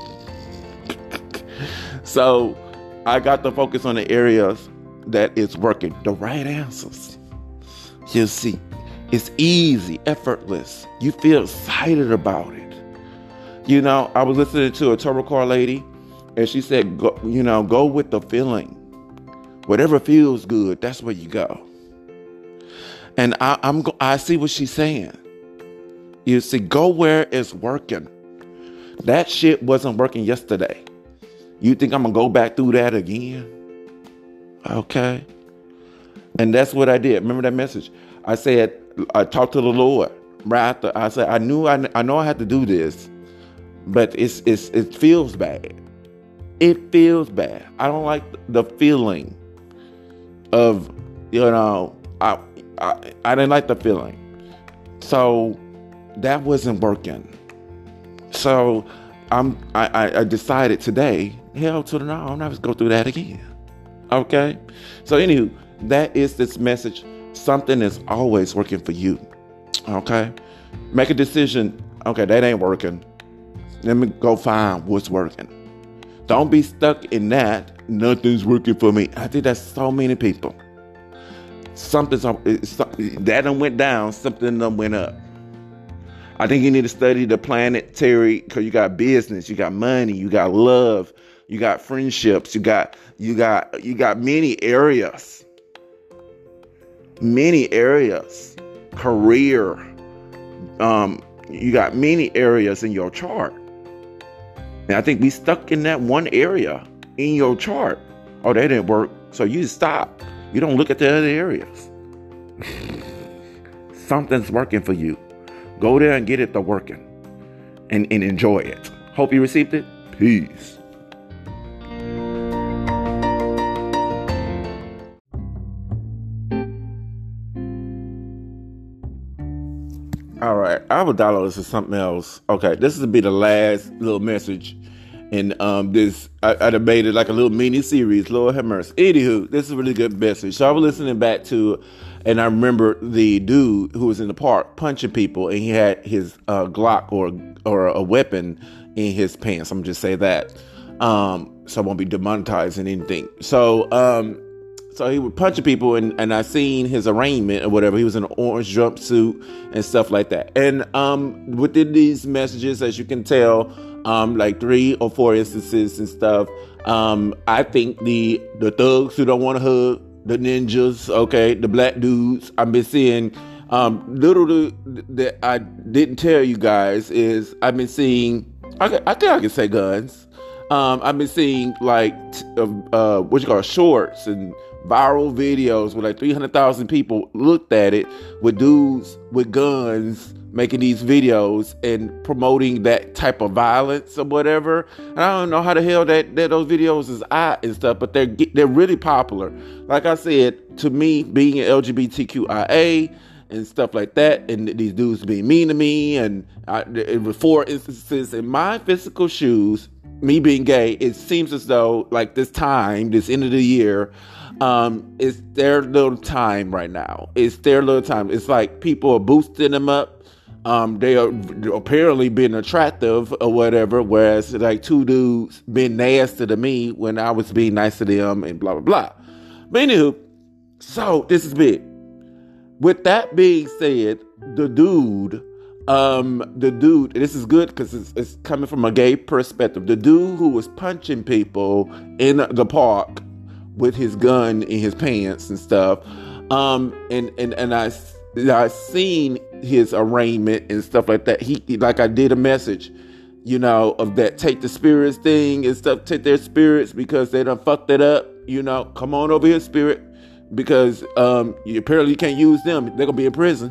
So I got to focus on the areas that is working. The right answers. You see, it's easy, effortless. You feel excited about it. I was listening to a tarot card lady, and she said, go with the feeling. Whatever feels good, that's where you go. And I see what she's saying. You see, go where it's working. That shit wasn't working yesterday. You think I'm going to go back through that again? Okay. And that's what I did. Remember that message? I said, I talked to the Lord. Right after I said, I know I had to do this, but it feels bad. It feels bad. I don't like the feeling of, I didn't like the feeling. So that wasn't working. So I decided today, hell to the no, I'm not going to go through that again. Okay? So anywho, that is this message. Something is always working for you. Okay? Make a decision. Okay, that ain't working. Let me go find what's working. Don't be stuck in that. Nothing's working for me. I think that's so many people. That done went down, something done went up. I think you need to study the planetary, because you got business, you got money, you got love, you got friendships, you got many areas. Many areas. Career. You got many areas in your chart. And I think we stuck in that one area in your chart. Oh, that didn't work. So you stop. You don't look at the other areas. Something's working for you. Go there and get it to working. And enjoy it. Hope you received it. Peace. All right, I will download this to something else. Okay, this will be the last little message. And this, I'd have made it like a little mini series. Lord have mercy. Anywho, this is a really good message. So I was listening back to, and I remember the dude who was in the park punching people, and he had his Glock or a weapon in his pants. I'm just say that, so I won't be demonetizing anything. So he was punching people, and I seen his arraignment or whatever. He was in an orange jumpsuit and stuff like that. And within these messages, as you can tell, like 3 or 4 instances and stuff, I think the thugs who don't want to hug, the ninjas, okay, the black dudes, I've been seeing Little that I didn't tell you guys is I've been seeing. I think I can say guns. I've been seeing like what you call shorts and viral videos with like 300,000 people looked at it with dudes with guns making these videos and promoting that type of violence or whatever. And I don't know how the hell that those videos is out and stuff, but they're really popular. Like I said, to me, being an LGBTQIA and stuff like that, and these dudes being mean to me, and with 4 instances in my physical shoes, me being gay, it seems as though like this end of the year, it's their little time right now. It's their little time. It's like people are boosting them up. They are apparently being attractive or whatever, whereas like 2 dudes being nasty to me when I was being nice to them and blah, blah, blah. But anywho, so this is big. With that being said, the dude, this is good because it's coming from a gay perspective. The dude who was punching people in the park with his gun in his pants and stuff, and I seen his arraignment and stuff like that. He, like, I did a message, of that take the spirits thing and stuff, take their spirits because they done fucked it up. Come on over here, spirit. Because you apparently can't use them. They're gonna be in prison.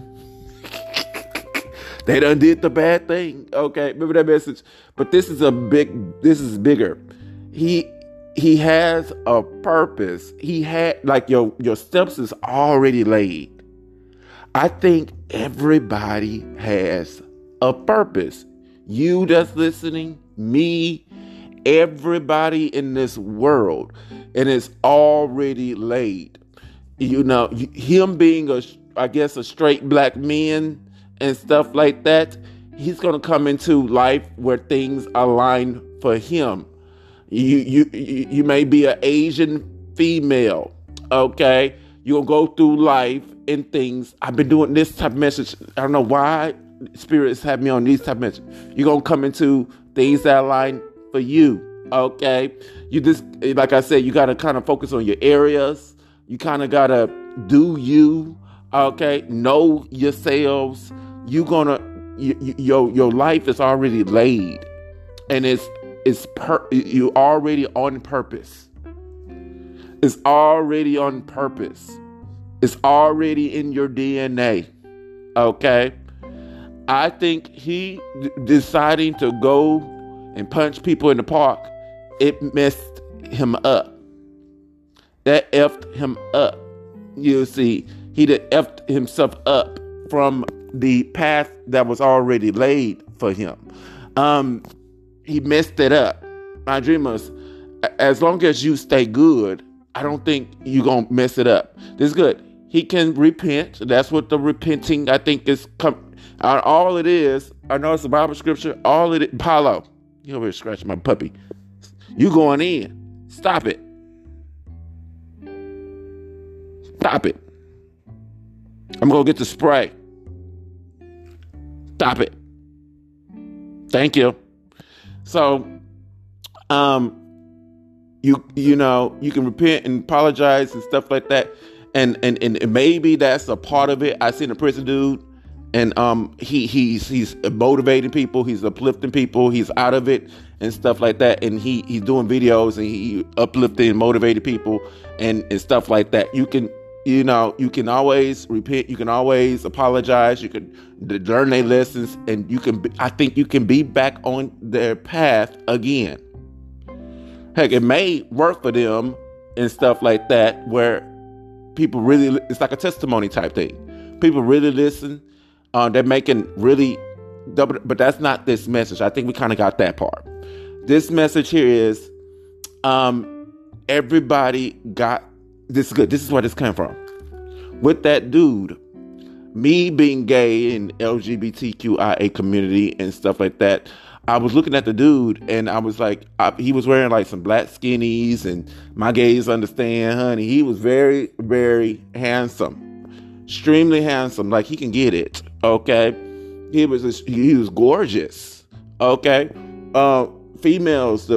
They done did the bad thing. Okay, remember that message. But this is bigger. He has a purpose. He had, like, your steps is already laid. I think everybody has a purpose. You that's listening, me, everybody in this world, and it's already laid. Him being a straight black man and stuff like that, he's gonna come into life where things align for him. You may be an Asian female, okay? You'll go through life and things. I've been doing this type of message. I don't know why spirits have me on these type of message. You're gonna come into things that align for you, okay? You just, like I said, you gotta kind of focus on your areas. You kind of gotta do you, okay? Know yourselves. Your life is already laid, and you already on purpose. It's already on purpose. It's already in your DNA, okay? I think he deciding to go and punch people in the park, it messed him up. That effed him up. You see, he done effed himself up from the path that was already laid for him. He messed it up. My dreamers, as long as you stay good, I don't think you're going to mess it up. This is good. He can repent. That's what the repenting, I think, is. All it is, I know it's a Bible scripture. All it is, Paulo, you over here scratching my puppy. You going in. Stop it. Stop it. I'm going to get the spray. Stop it. Thank you. So, you can repent and apologize and stuff like that. And maybe that's a part of it. I seen a prison dude, and he's motivating people, he's uplifting people, he's out of it and stuff like that. And he's doing videos and he uplifting and motivating people and stuff like that. You can always repent, you can always apologize, you can learn their lessons, and I think you can be back on their path again. Heck, it may work for them and stuff like that, where people really, it's like a testimony type thing. People really listen. They're making really, but that's not this message. I think we kind of got that part. This message here is, everybody got this. Good. This is where this came from. With that dude, me being gay and LGBTQIA community and stuff like that, I was looking at the dude and I was like, he was wearing like some black skinnies, and my gays understand, honey. He was very, very handsome, extremely handsome. Like, he can get it. Okay. He was gorgeous. Okay. The females,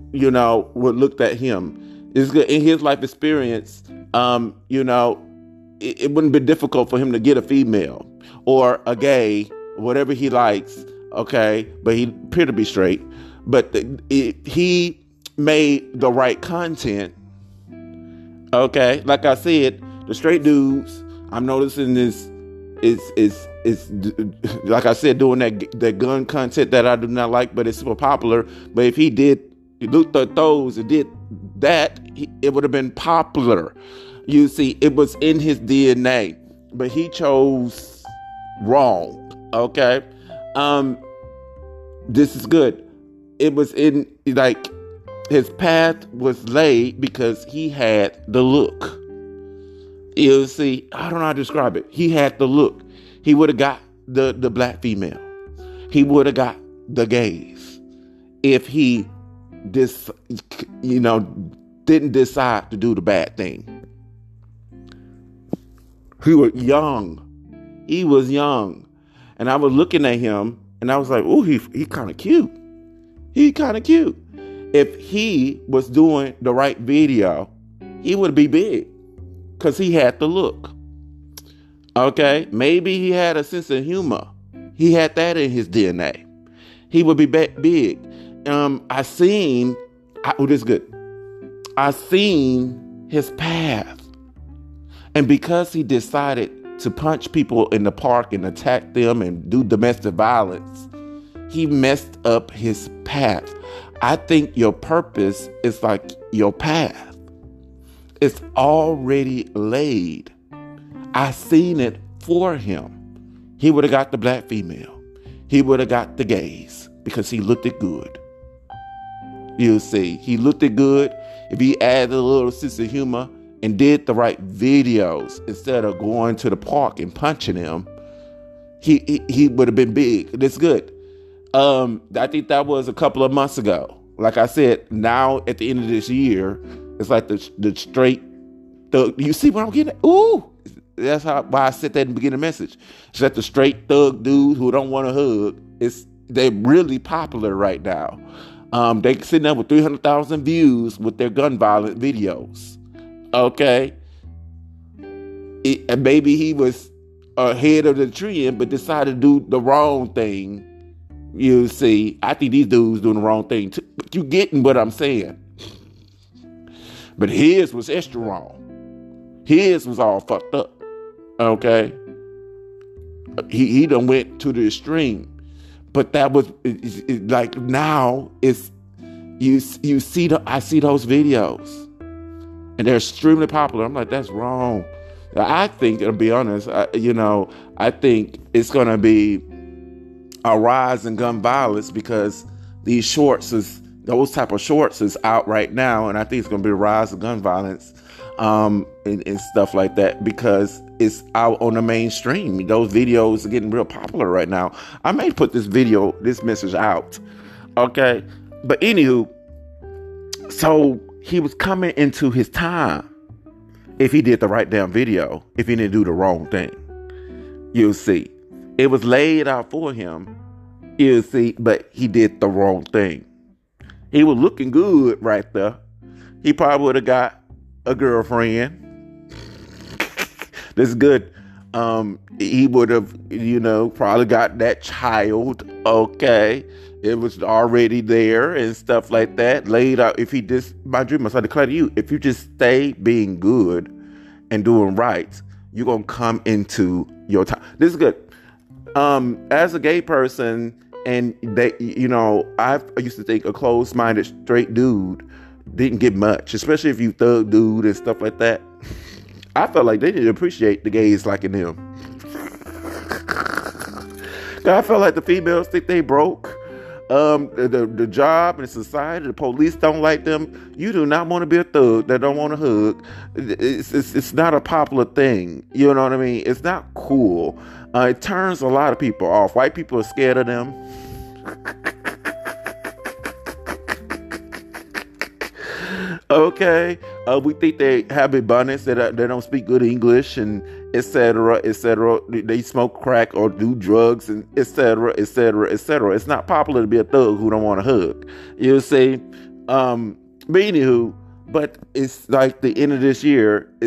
would look at him. It's good in his life experience. it wouldn't be difficult for him to get a female or a gay, whatever he likes. Okay, but he appeared to be straight. But he made the right content. Okay, like I said, the straight dudes, I'm noticing this is like I said, doing that gun content that I do not like, but it's super popular. But if he looked at those and did that, it would have been popular. You see, it was in his DNA, but he chose wrong. Okay, this is good. It was in, like, his path was laid because he had the look. You see, I don't know how to describe it. He had the look. He would have got the black female. He would have got the gays if he didn't decide to do the bad thing. He was young. He was young. And I was looking at him and I was like, oh, he kind of cute. He kind of cute. If he was doing the right video, he would be big because he had the look. Okay, maybe he had a sense of humor. He had that in his DNA. He would be big. This is good. I seen his path, and because he decided to punch people in the park and attack them and do domestic violence, he messed up his path. I think your purpose is like your path. It's already laid. I seen it for him. He would have got the black female. He would have got the gays because he looked it good. You see, he looked it good. If he added a little sense of humor and did the right videos instead of going to the park and punching them, he would have been big. That's good. I think that was a couple of months ago. Like I said, now at the end of this year, it's like the straight thug. You see what I'm getting at? Ooh, that's why I said that in the beginning of the message. It's like the straight thug dudes who don't want to hug. They're really popular right now. They sitting there with 300,000 views with their gun violence videos. Okay, and maybe he was ahead of the trend, but decided to do the wrong thing. You see, I think these dudes doing the wrong thing too. But you getting what I'm saying? But his was extra wrong. His was all fucked up. Okay, he done went to the extreme. But that was like now it's you see I see those videos and they're extremely popular. I'm like, that's wrong. I think, to be honest, I think it's gonna be a rise in gun violence because those type of shorts is out right now, and I think it's gonna be a rise of gun violence and stuff like that because it's out on the mainstream. Those videos are getting real popular right now. I may put this message out. Okay. But anywho, so he was coming into his time if he did the right damn video, if he didn't do the wrong thing. You'll see. It was laid out for him. You'll see, but he did the wrong thing. He was looking good right there. He probably would have got a girlfriend. This is good. He would have, probably got that child. Okay. It was already there and stuff like that. Laid out. If he just, my dream, I declare to you, if you just stay being good and doing right, you're going to come into your time. This is good. As a gay person, and they, I used to think a closed-minded straight dude didn't get much, especially if you thug dude and stuff like that. I felt like they didn't appreciate the gays liking them. I felt like the females think they broke. The job and society, the police don't like them. You do not want to be a thug that don't want to hug. It's not a popular thing. You know what I mean? It's not cool. It turns a lot of people off. White people are scared of them. Okay, we think they have abundance, that they don't speak good English, and etc. They smoke crack or do drugs, and etc. It's not popular to be a thug who don't want to hug. You see, but anywho, but it's like the end of this year.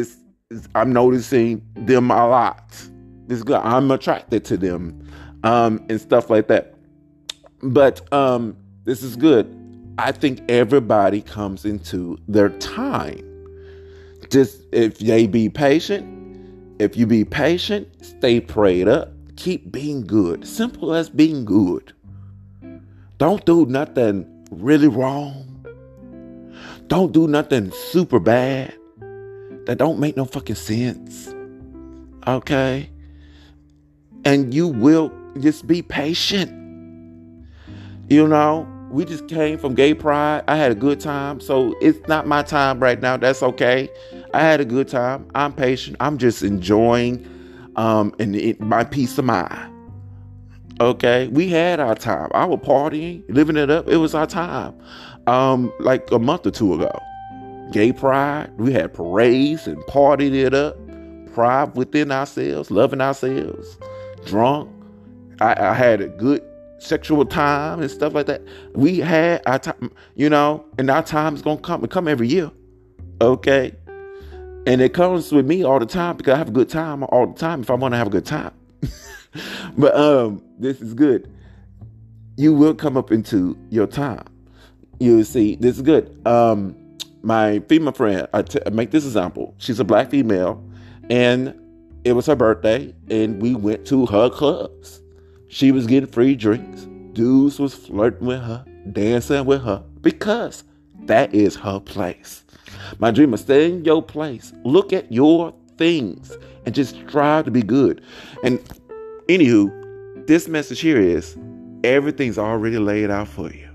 I'm noticing them a lot. This is good. I'm attracted to them, and stuff like that. But this is good. I think everybody comes into their time. Just if they be patient, if you be patient, stay prayed up, keep being good. Simple as being good. Don't do nothing really wrong. Don't do nothing super bad that don't make no fucking sense. Okay? And you will just be patient. You know, we just came from gay pride. I had a good time. So it's not my time right now. That's okay. I had a good time. I'm patient. I'm just enjoying my peace of mind. Okay. We had our time. I was partying, living it up. It was our time. Like a month or two ago. Gay pride. We had parades and partied it up. Pride within ourselves, loving ourselves, drunk. I had a good sexual time and stuff like that. We had our time, and our time is gonna come. It come every year, okay? And it comes with me all the time because I have a good time all the time if I want to have a good time. But this is good. You will come up into your time. You see, this is good. My female friend, I make this example. She's a black female, and it was her birthday, and we went to her clubs. She was getting free drinks. Dudes was flirting with her, dancing with her, because that is her place. My dreamer, stay in your place. Look at your things and just strive to be good. And anywho, this message here is everything's already laid out for you.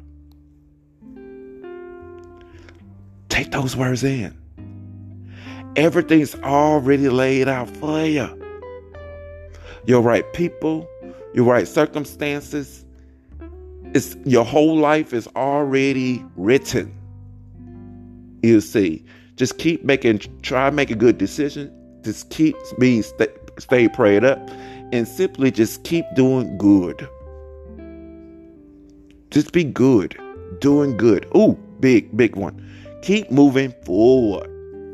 Take those words in. Everything's already laid out for you. Your right people, your right circumstances. Your whole life is already written. You see, just try to make a good decision. Just keep being stay prayed up, and simply just keep doing good. Just be good, doing good. Ooh, big one. Keep moving forward.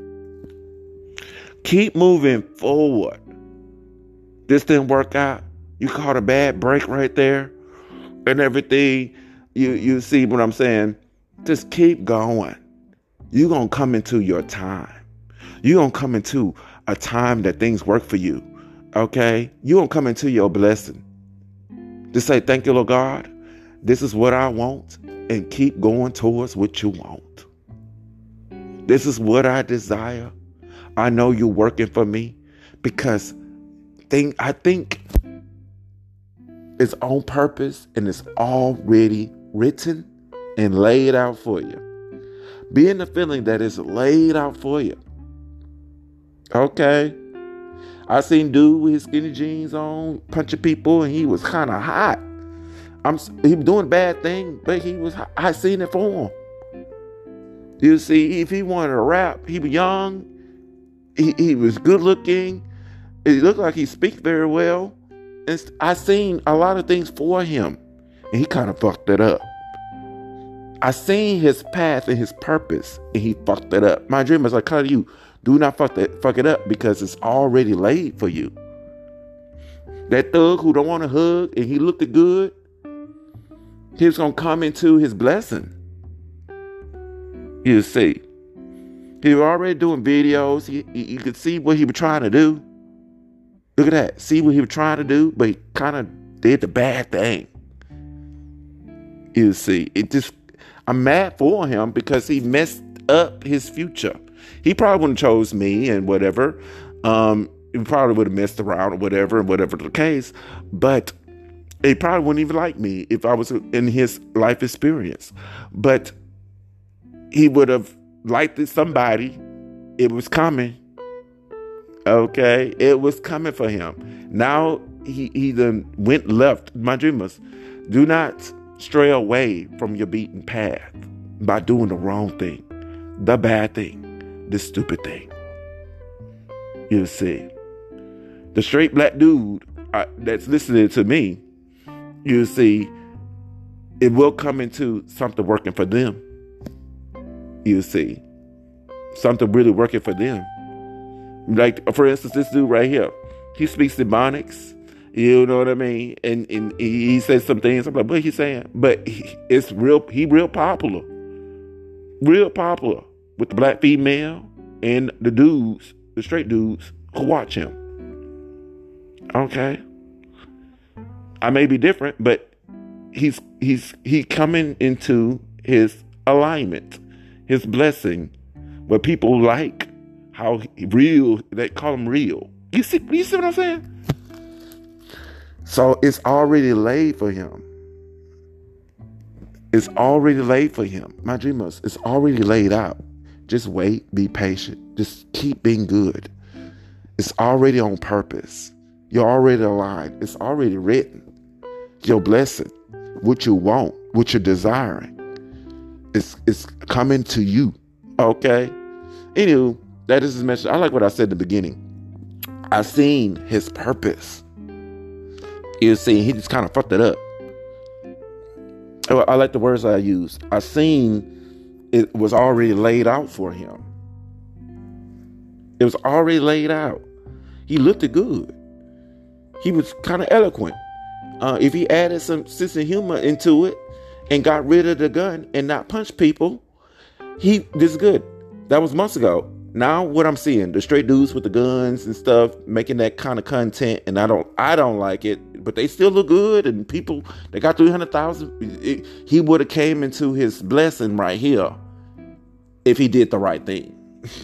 Keep moving forward. This didn't work out. You caught a bad break right there and everything. You see what I'm saying? Just keep going. You're going to come into your time. You're going to come into a time that things work for you. Okay? You're going to come into your blessing. Just say, thank you, Lord God. This is what I want. And keep going towards what you want. This is what I desire. I know you're working for me because I think it's on purpose and it's already written and laid out for you. Be in the feeling that it's laid out for you. Okay. I seen dude with his skinny jeans on, punching people, and he was kind of hot. He was doing a bad thing, but I seen it for him. You see, if he wanted to rap, he was young. He was good looking. It looked like he speaks very well. And I seen a lot of things for him. And he kind of fucked it up. I seen his path and his purpose. And he fucked it up. My dream is like, cut you. Do not fuck it up because it's already laid for you. That thug who don't want to hug and he looked good, he's going to come into his blessing. You see. He was already doing videos. You could see what he was trying to do. Look at that. See what he was trying to do, but he kind of did the bad thing. You see, I'm mad for him because he messed up his future. He probably wouldn't have chose me and whatever. He probably would have messed around or whatever the case. But he probably wouldn't even like me if I was in his life experience. But he would have liked somebody. It was coming. Okay, it was coming for him. Now he then went left. My dreamers, do not stray away from your beaten path by doing the wrong thing, the bad thing, the stupid thing. You see, the straight black dude that's listening to me, you see, it will come into something working for them. You see, something really working for them. Like, for instance, this dude right here, he speaks Ebonics. You know what I mean? And he says some things. I'm like, what he saying? But it's real. He real popular with the black female and the dudes, the straight dudes who watch him. Okay, I may be different, but he coming into his alignment, his blessing, where people like how real, they call him real. You see what I'm saying? So it's already laid for him. It's already laid for him. My dreamers, it's already laid out. Just wait, be patient. Just keep being good. It's already on purpose. You're already aligned. It's already written. Your blessing, what you want, what you're desiring, it's coming to you. Okay? Anywho, that is his message. I like what I said in the beginning. I seen his purpose. You see, he just kind of fucked it up. I like the words I use. I seen it was already laid out for him. It was already laid out. He looked good. He was kind of eloquent. If he added some sense of humor into it and got rid of the gun and not punch people, this is good. That was months ago. Now what I'm seeing, the straight dudes with the guns and stuff making that kind of content, and I don't like it, but they still look good, and people, they got 300,000. He would have came into his blessing right here if he did the right thing.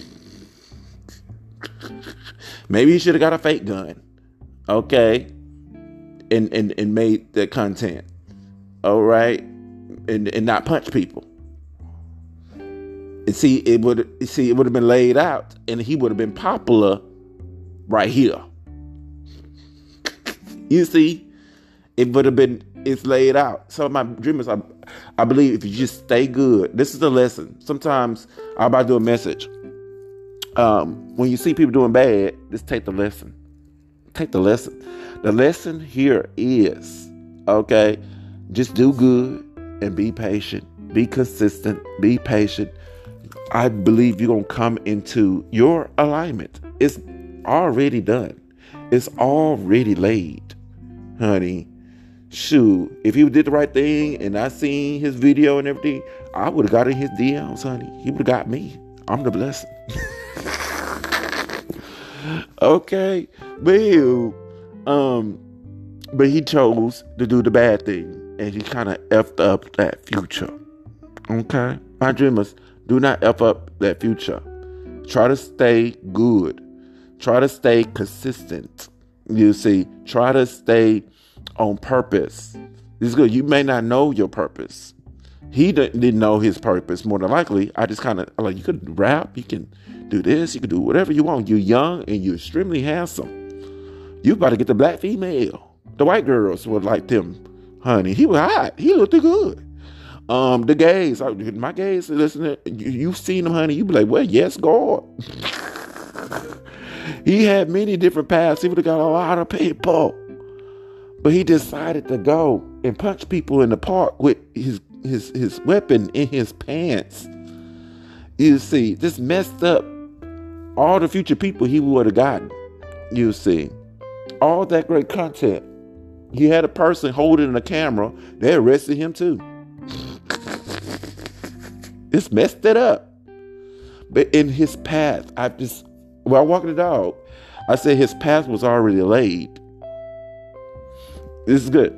Maybe he should have got a fake gun, okay, and made that content, all right, and not punch people. And see, it would have been laid out, and he would have been popular right here. You see, it's laid out. So my dreamers, I believe if you just stay good, this is the lesson. Sometimes I'm about to do a message. When you see people doing bad, just take the lesson. Take the lesson. The lesson here is, okay, just do good and be patient. Be consistent. Be patient. I believe you're going to come into your alignment. It's already done. It's already laid, honey. Shoot, if he did the right thing and I seen his video and everything, I would have got in his DMs, honey. He would have got me. I'm the blessing. Okay. But he chose to do the bad thing, and he kind of effed up that future. Okay? My dreamers, do not F up that future. Try to stay good. Try to stay consistent. You see, try to stay on purpose. This is good. You may not know your purpose. He didn't know his purpose, more than likely. I just kind of, like, you could rap, you can do this, you can do whatever you want. You're young and you're extremely handsome. You about to get the black female. The white girls would like them, honey. He was hot. He looked good. The gays, my gays, listen, you've seen them, honey. You be like, well, yes, God. He had many different paths. He would have got a lot of people. But he decided to go and punch people in the park with his weapon in his pants. You see, this messed up all the future people he would have gotten. You see, all that great content. He had a person holding a camera. They arrested him too. It's messed it up. But in his path, while walking the dog, I said his path was already laid. This is good.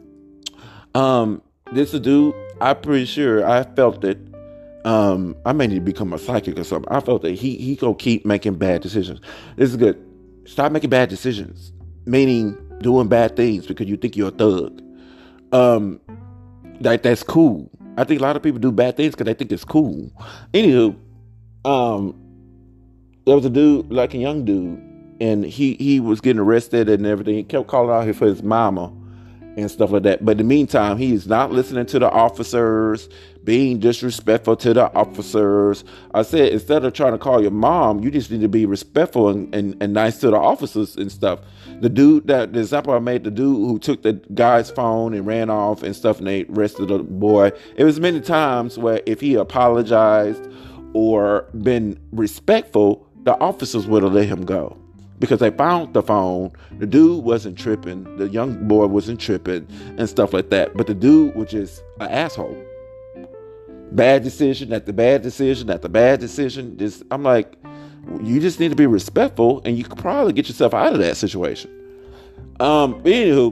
This a dude, I'm pretty sure I felt that, I may need to become a psychic or something. I felt that he gonna keep making bad decisions. This is good. Stop making bad decisions. Meaning doing bad things because you think you're a thug. That's cool. I think a lot of people do bad things because they think it's cool. Anywho, there was a dude, like a young dude, and he was getting arrested and everything. He kept calling out here for his mama and stuff like that. But in the meantime, he is not listening to the officers, being disrespectful to the officers. I said, instead of trying to call your mom, you just need to be respectful and nice to the officers and stuff. The example I made, the dude who took the guy's phone and ran off and stuff, and they arrested the boy. It was many times where if he apologized or been respectful, the officers would have let him go because they found the phone. The dude wasn't tripping. The young boy wasn't tripping and stuff like that. But the dude was just an asshole. Bad decision after bad decision after bad decision. I'm like, you just need to be respectful, and you could probably get yourself out of that situation. Anywho,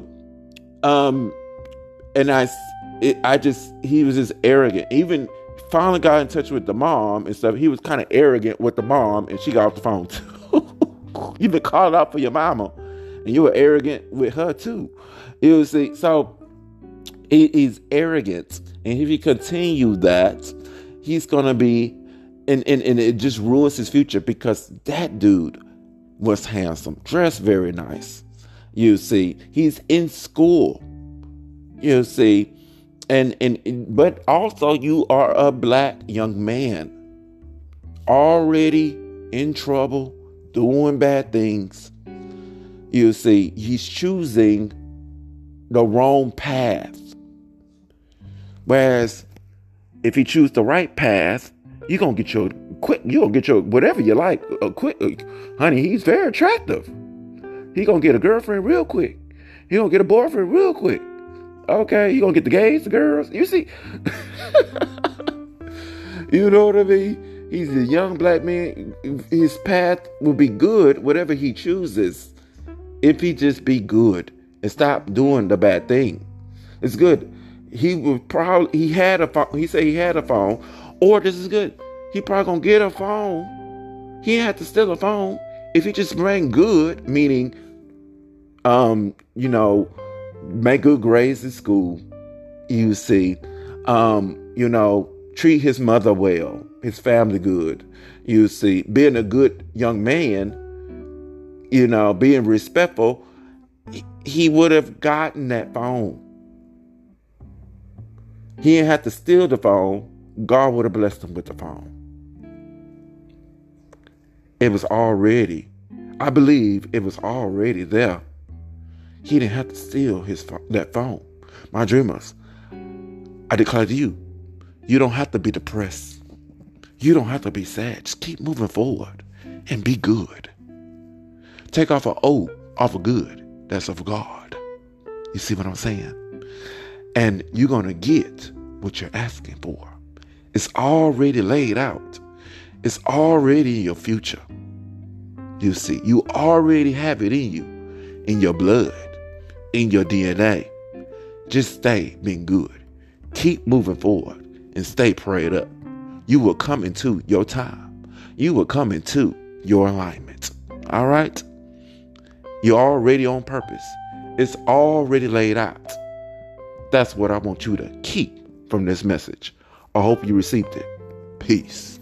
and he was just arrogant. Even finally got in touch with the mom and stuff. He was kind of arrogant with the mom, and she got off the phone too. You've been called out for your mama, and you were arrogant with her too. You see, so he's arrogant, and if he continues that, he's gonna be, and it just ruins his future because that dude was handsome, dressed very nice. You see, he's in school. You see, but also you are a black young man, already in trouble, doing bad things. You see, he's choosing the wrong path. Whereas if he chooses the right path, you're gonna get your whatever you like quick. Honey, he's very attractive. He gonna get a girlfriend real quick. He gonna get a boyfriend real quick. Okay, you gonna get the gays, the girls. You see, you know what I mean? He's a young black man. His path will be good, whatever he chooses, if he just be good and stop doing the bad thing. It's good. He had a phone. He said he had a phone, or this is good. He probably gonna get a phone. He ain't have to steal a phone if he just ran good, meaning, make good grades in school. You see, treat his mother well, his family good. You see, being a good young man, being respectful, he would have gotten that phone. He didn't have to steal the phone. God would have blessed him with the phone. I believe it was already there. He didn't have to steal that phone. My dreamers, I declare to you, you don't have to be depressed. You don't have to be sad. Just keep moving forward and be good. Take off an O off of good. That's of God. You see what I'm saying? And you're going to get what you're asking for. It's already laid out. It's already in your future. You see, you already have it in you, in your blood, in your DNA. Just stay being good. Keep moving forward and stay prayed up. You will come into your time. You will come into your alignment. All right? You're already on purpose. It's already laid out. That's what I want you to keep from this message. I hope you received it. Peace.